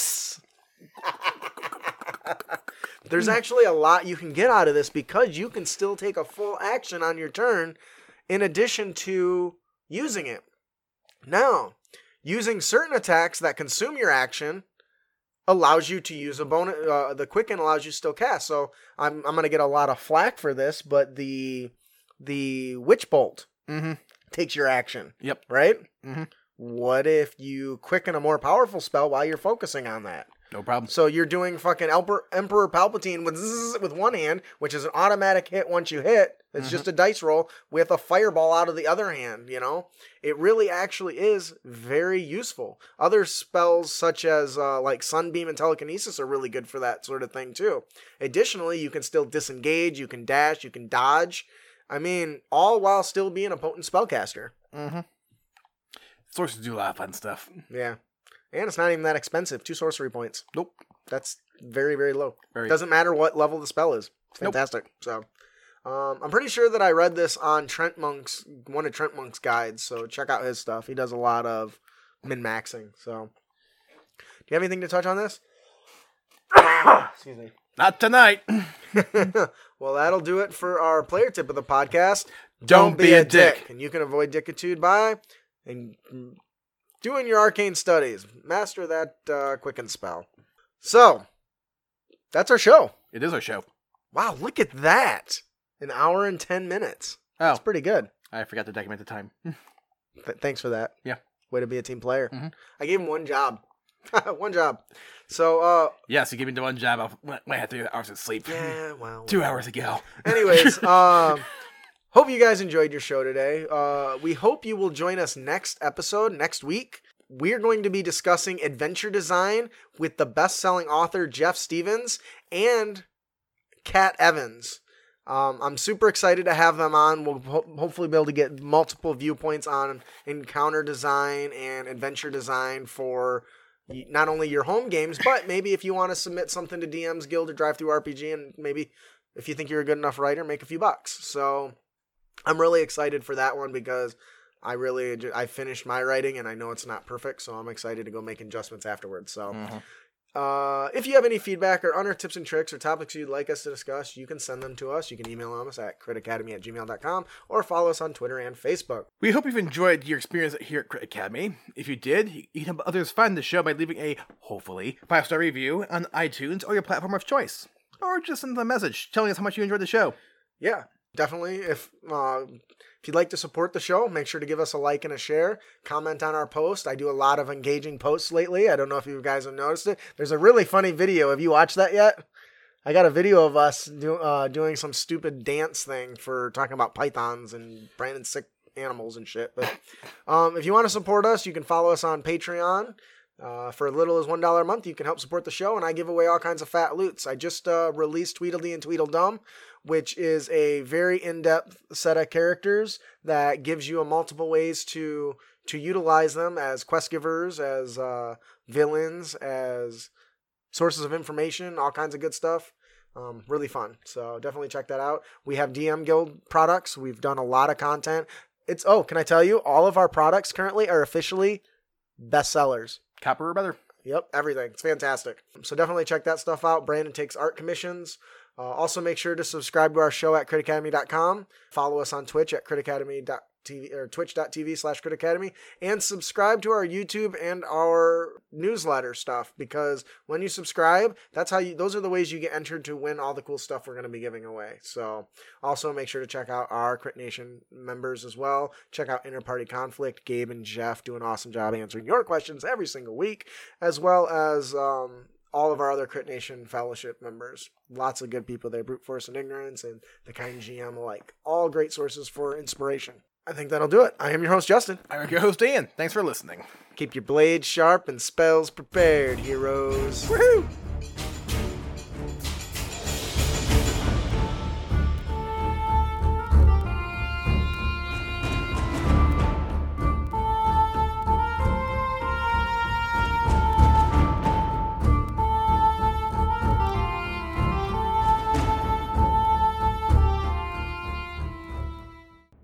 [SPEAKER 1] There's actually a lot you can get out of this, because you can still take a full action on your turn in addition to using it. Now, using certain attacks that consume your action allows you to use a bonus. The quicken allows you to still cast. So I'm going to get a lot of flack for this, but the Witch Bolt takes your action.
[SPEAKER 2] Yep.
[SPEAKER 1] Right? Mm-hmm. What if you quicken a more powerful spell while you're focusing on that?
[SPEAKER 2] No problem.
[SPEAKER 1] So you're doing fucking Emperor Palpatine with one hand, which is an automatic hit once you hit. It's just a dice roll with a fireball out of the other hand, you know? It really actually is very useful. Other spells such as like Sunbeam and Telekinesis are really good for that sort of thing too. Additionally, you can still disengage, you can dash, you can dodge. I mean, all while still being a potent spellcaster.
[SPEAKER 2] Mm-hmm. Sorcerers do a lot of fun stuff.
[SPEAKER 1] Yeah. And it's not even that expensive. 2 sorcery points.
[SPEAKER 2] Nope.
[SPEAKER 1] That's very, very low.
[SPEAKER 2] Very.
[SPEAKER 1] Doesn't matter what level the spell is. It's fantastic. Nope. So, I'm pretty sure that I read this on one of Trent Monk's guides. So check out his stuff. He does a lot of min-maxing. So, do you have anything to touch on this? Excuse me.
[SPEAKER 2] Not tonight.
[SPEAKER 1] Well, that'll do it for our player tip of the podcast.
[SPEAKER 2] Don't be a dick.
[SPEAKER 1] And you can avoid dickitude by doing your arcane studies. Master that quicken spell. So, that's our show.
[SPEAKER 2] It is our show.
[SPEAKER 1] Wow, look at that. 1 hour and 10 minutes.
[SPEAKER 2] Oh.
[SPEAKER 1] That's pretty good.
[SPEAKER 2] I forgot to document the time.
[SPEAKER 1] Thanks for that.
[SPEAKER 2] Yeah.
[SPEAKER 1] Way to be a team player.
[SPEAKER 2] Mm-hmm.
[SPEAKER 1] I gave him one job. One job. So,
[SPEAKER 2] yes, you gave me the one job. I had 3 hours of sleep.
[SPEAKER 1] Yeah, well.
[SPEAKER 2] 2 hours ago.
[SPEAKER 1] Anyways, hope you guys enjoyed your show today. We hope you will join us next week. We're going to be discussing adventure design with the best-selling author Jeff Stevens and Kat Evans. I'm super excited to have them on. We'll hopefully be able to get multiple viewpoints on encounter design and adventure design for not only your home games, but maybe if you want to submit something to DM's Guild or Drive Through RPG, and maybe if you think you're a good enough writer, make a few bucks. So I'm really excited for that one because I finished my writing and I know it's not perfect, so I'm excited to go make adjustments afterwards. So if you have any feedback or other tips and tricks or topics you'd like us to discuss, you can send them to us. You can email us at critacademy@gmail.com or follow us on Twitter and Facebook.
[SPEAKER 2] We hope you've enjoyed your experience here at Crit Academy. If you did, you can help others find the show by leaving a, hopefully, 5-star review on iTunes or your platform of choice. Or just send a message telling us how much you enjoyed the show.
[SPEAKER 1] Yeah, definitely. If you'd like to support the show, make sure to give us a like and a share. Comment on our post. I do a lot of engaging posts lately. I don't know if you guys have noticed it. There's a really funny video. Have you watched that yet? I got a video of us doing some stupid dance thing for talking about pythons and branding sick animals and shit. But if you want to support us, you can follow us on Patreon. For as little as $1 a month, you can help support the show, and I give away all kinds of fat loots. I just released Tweedledee and Tweedledum, which is a very in-depth set of characters that gives you multiple ways to utilize them as quest givers, as villains, as sources of information, all kinds of good stuff. Really fun. So definitely check that out. We have DM Guild products. We've done a lot of content. Can I tell you, all of our products currently are officially bestsellers.
[SPEAKER 2] Copper or better.
[SPEAKER 1] Yep, everything. It's fantastic. So definitely check that stuff out. Brandon takes art commissions. Also make sure to subscribe to our show at critacademy.com. Follow us on Twitch at critacademy.tv or twitch.tv/critacademy, and subscribe to our YouTube and our newsletter stuff, because when you subscribe, those are the ways you get entered to win all the cool stuff we're going to be giving away. So also make sure to check out our Crit Nation members as well. Check out Interparty Conflict. Gabe and Jeff do an awesome job answering your questions every single week, as well as all of our other Crit Nation Fellowship members. Lots of good people there. Brute Force and Ignorance and The Kind GM alike. All great sources for inspiration. I think that'll do it. I am your host, Justin.
[SPEAKER 2] I'm your host, Ian. Thanks for listening.
[SPEAKER 1] Keep your blades sharp and spells prepared, heroes.
[SPEAKER 2] Woohoo!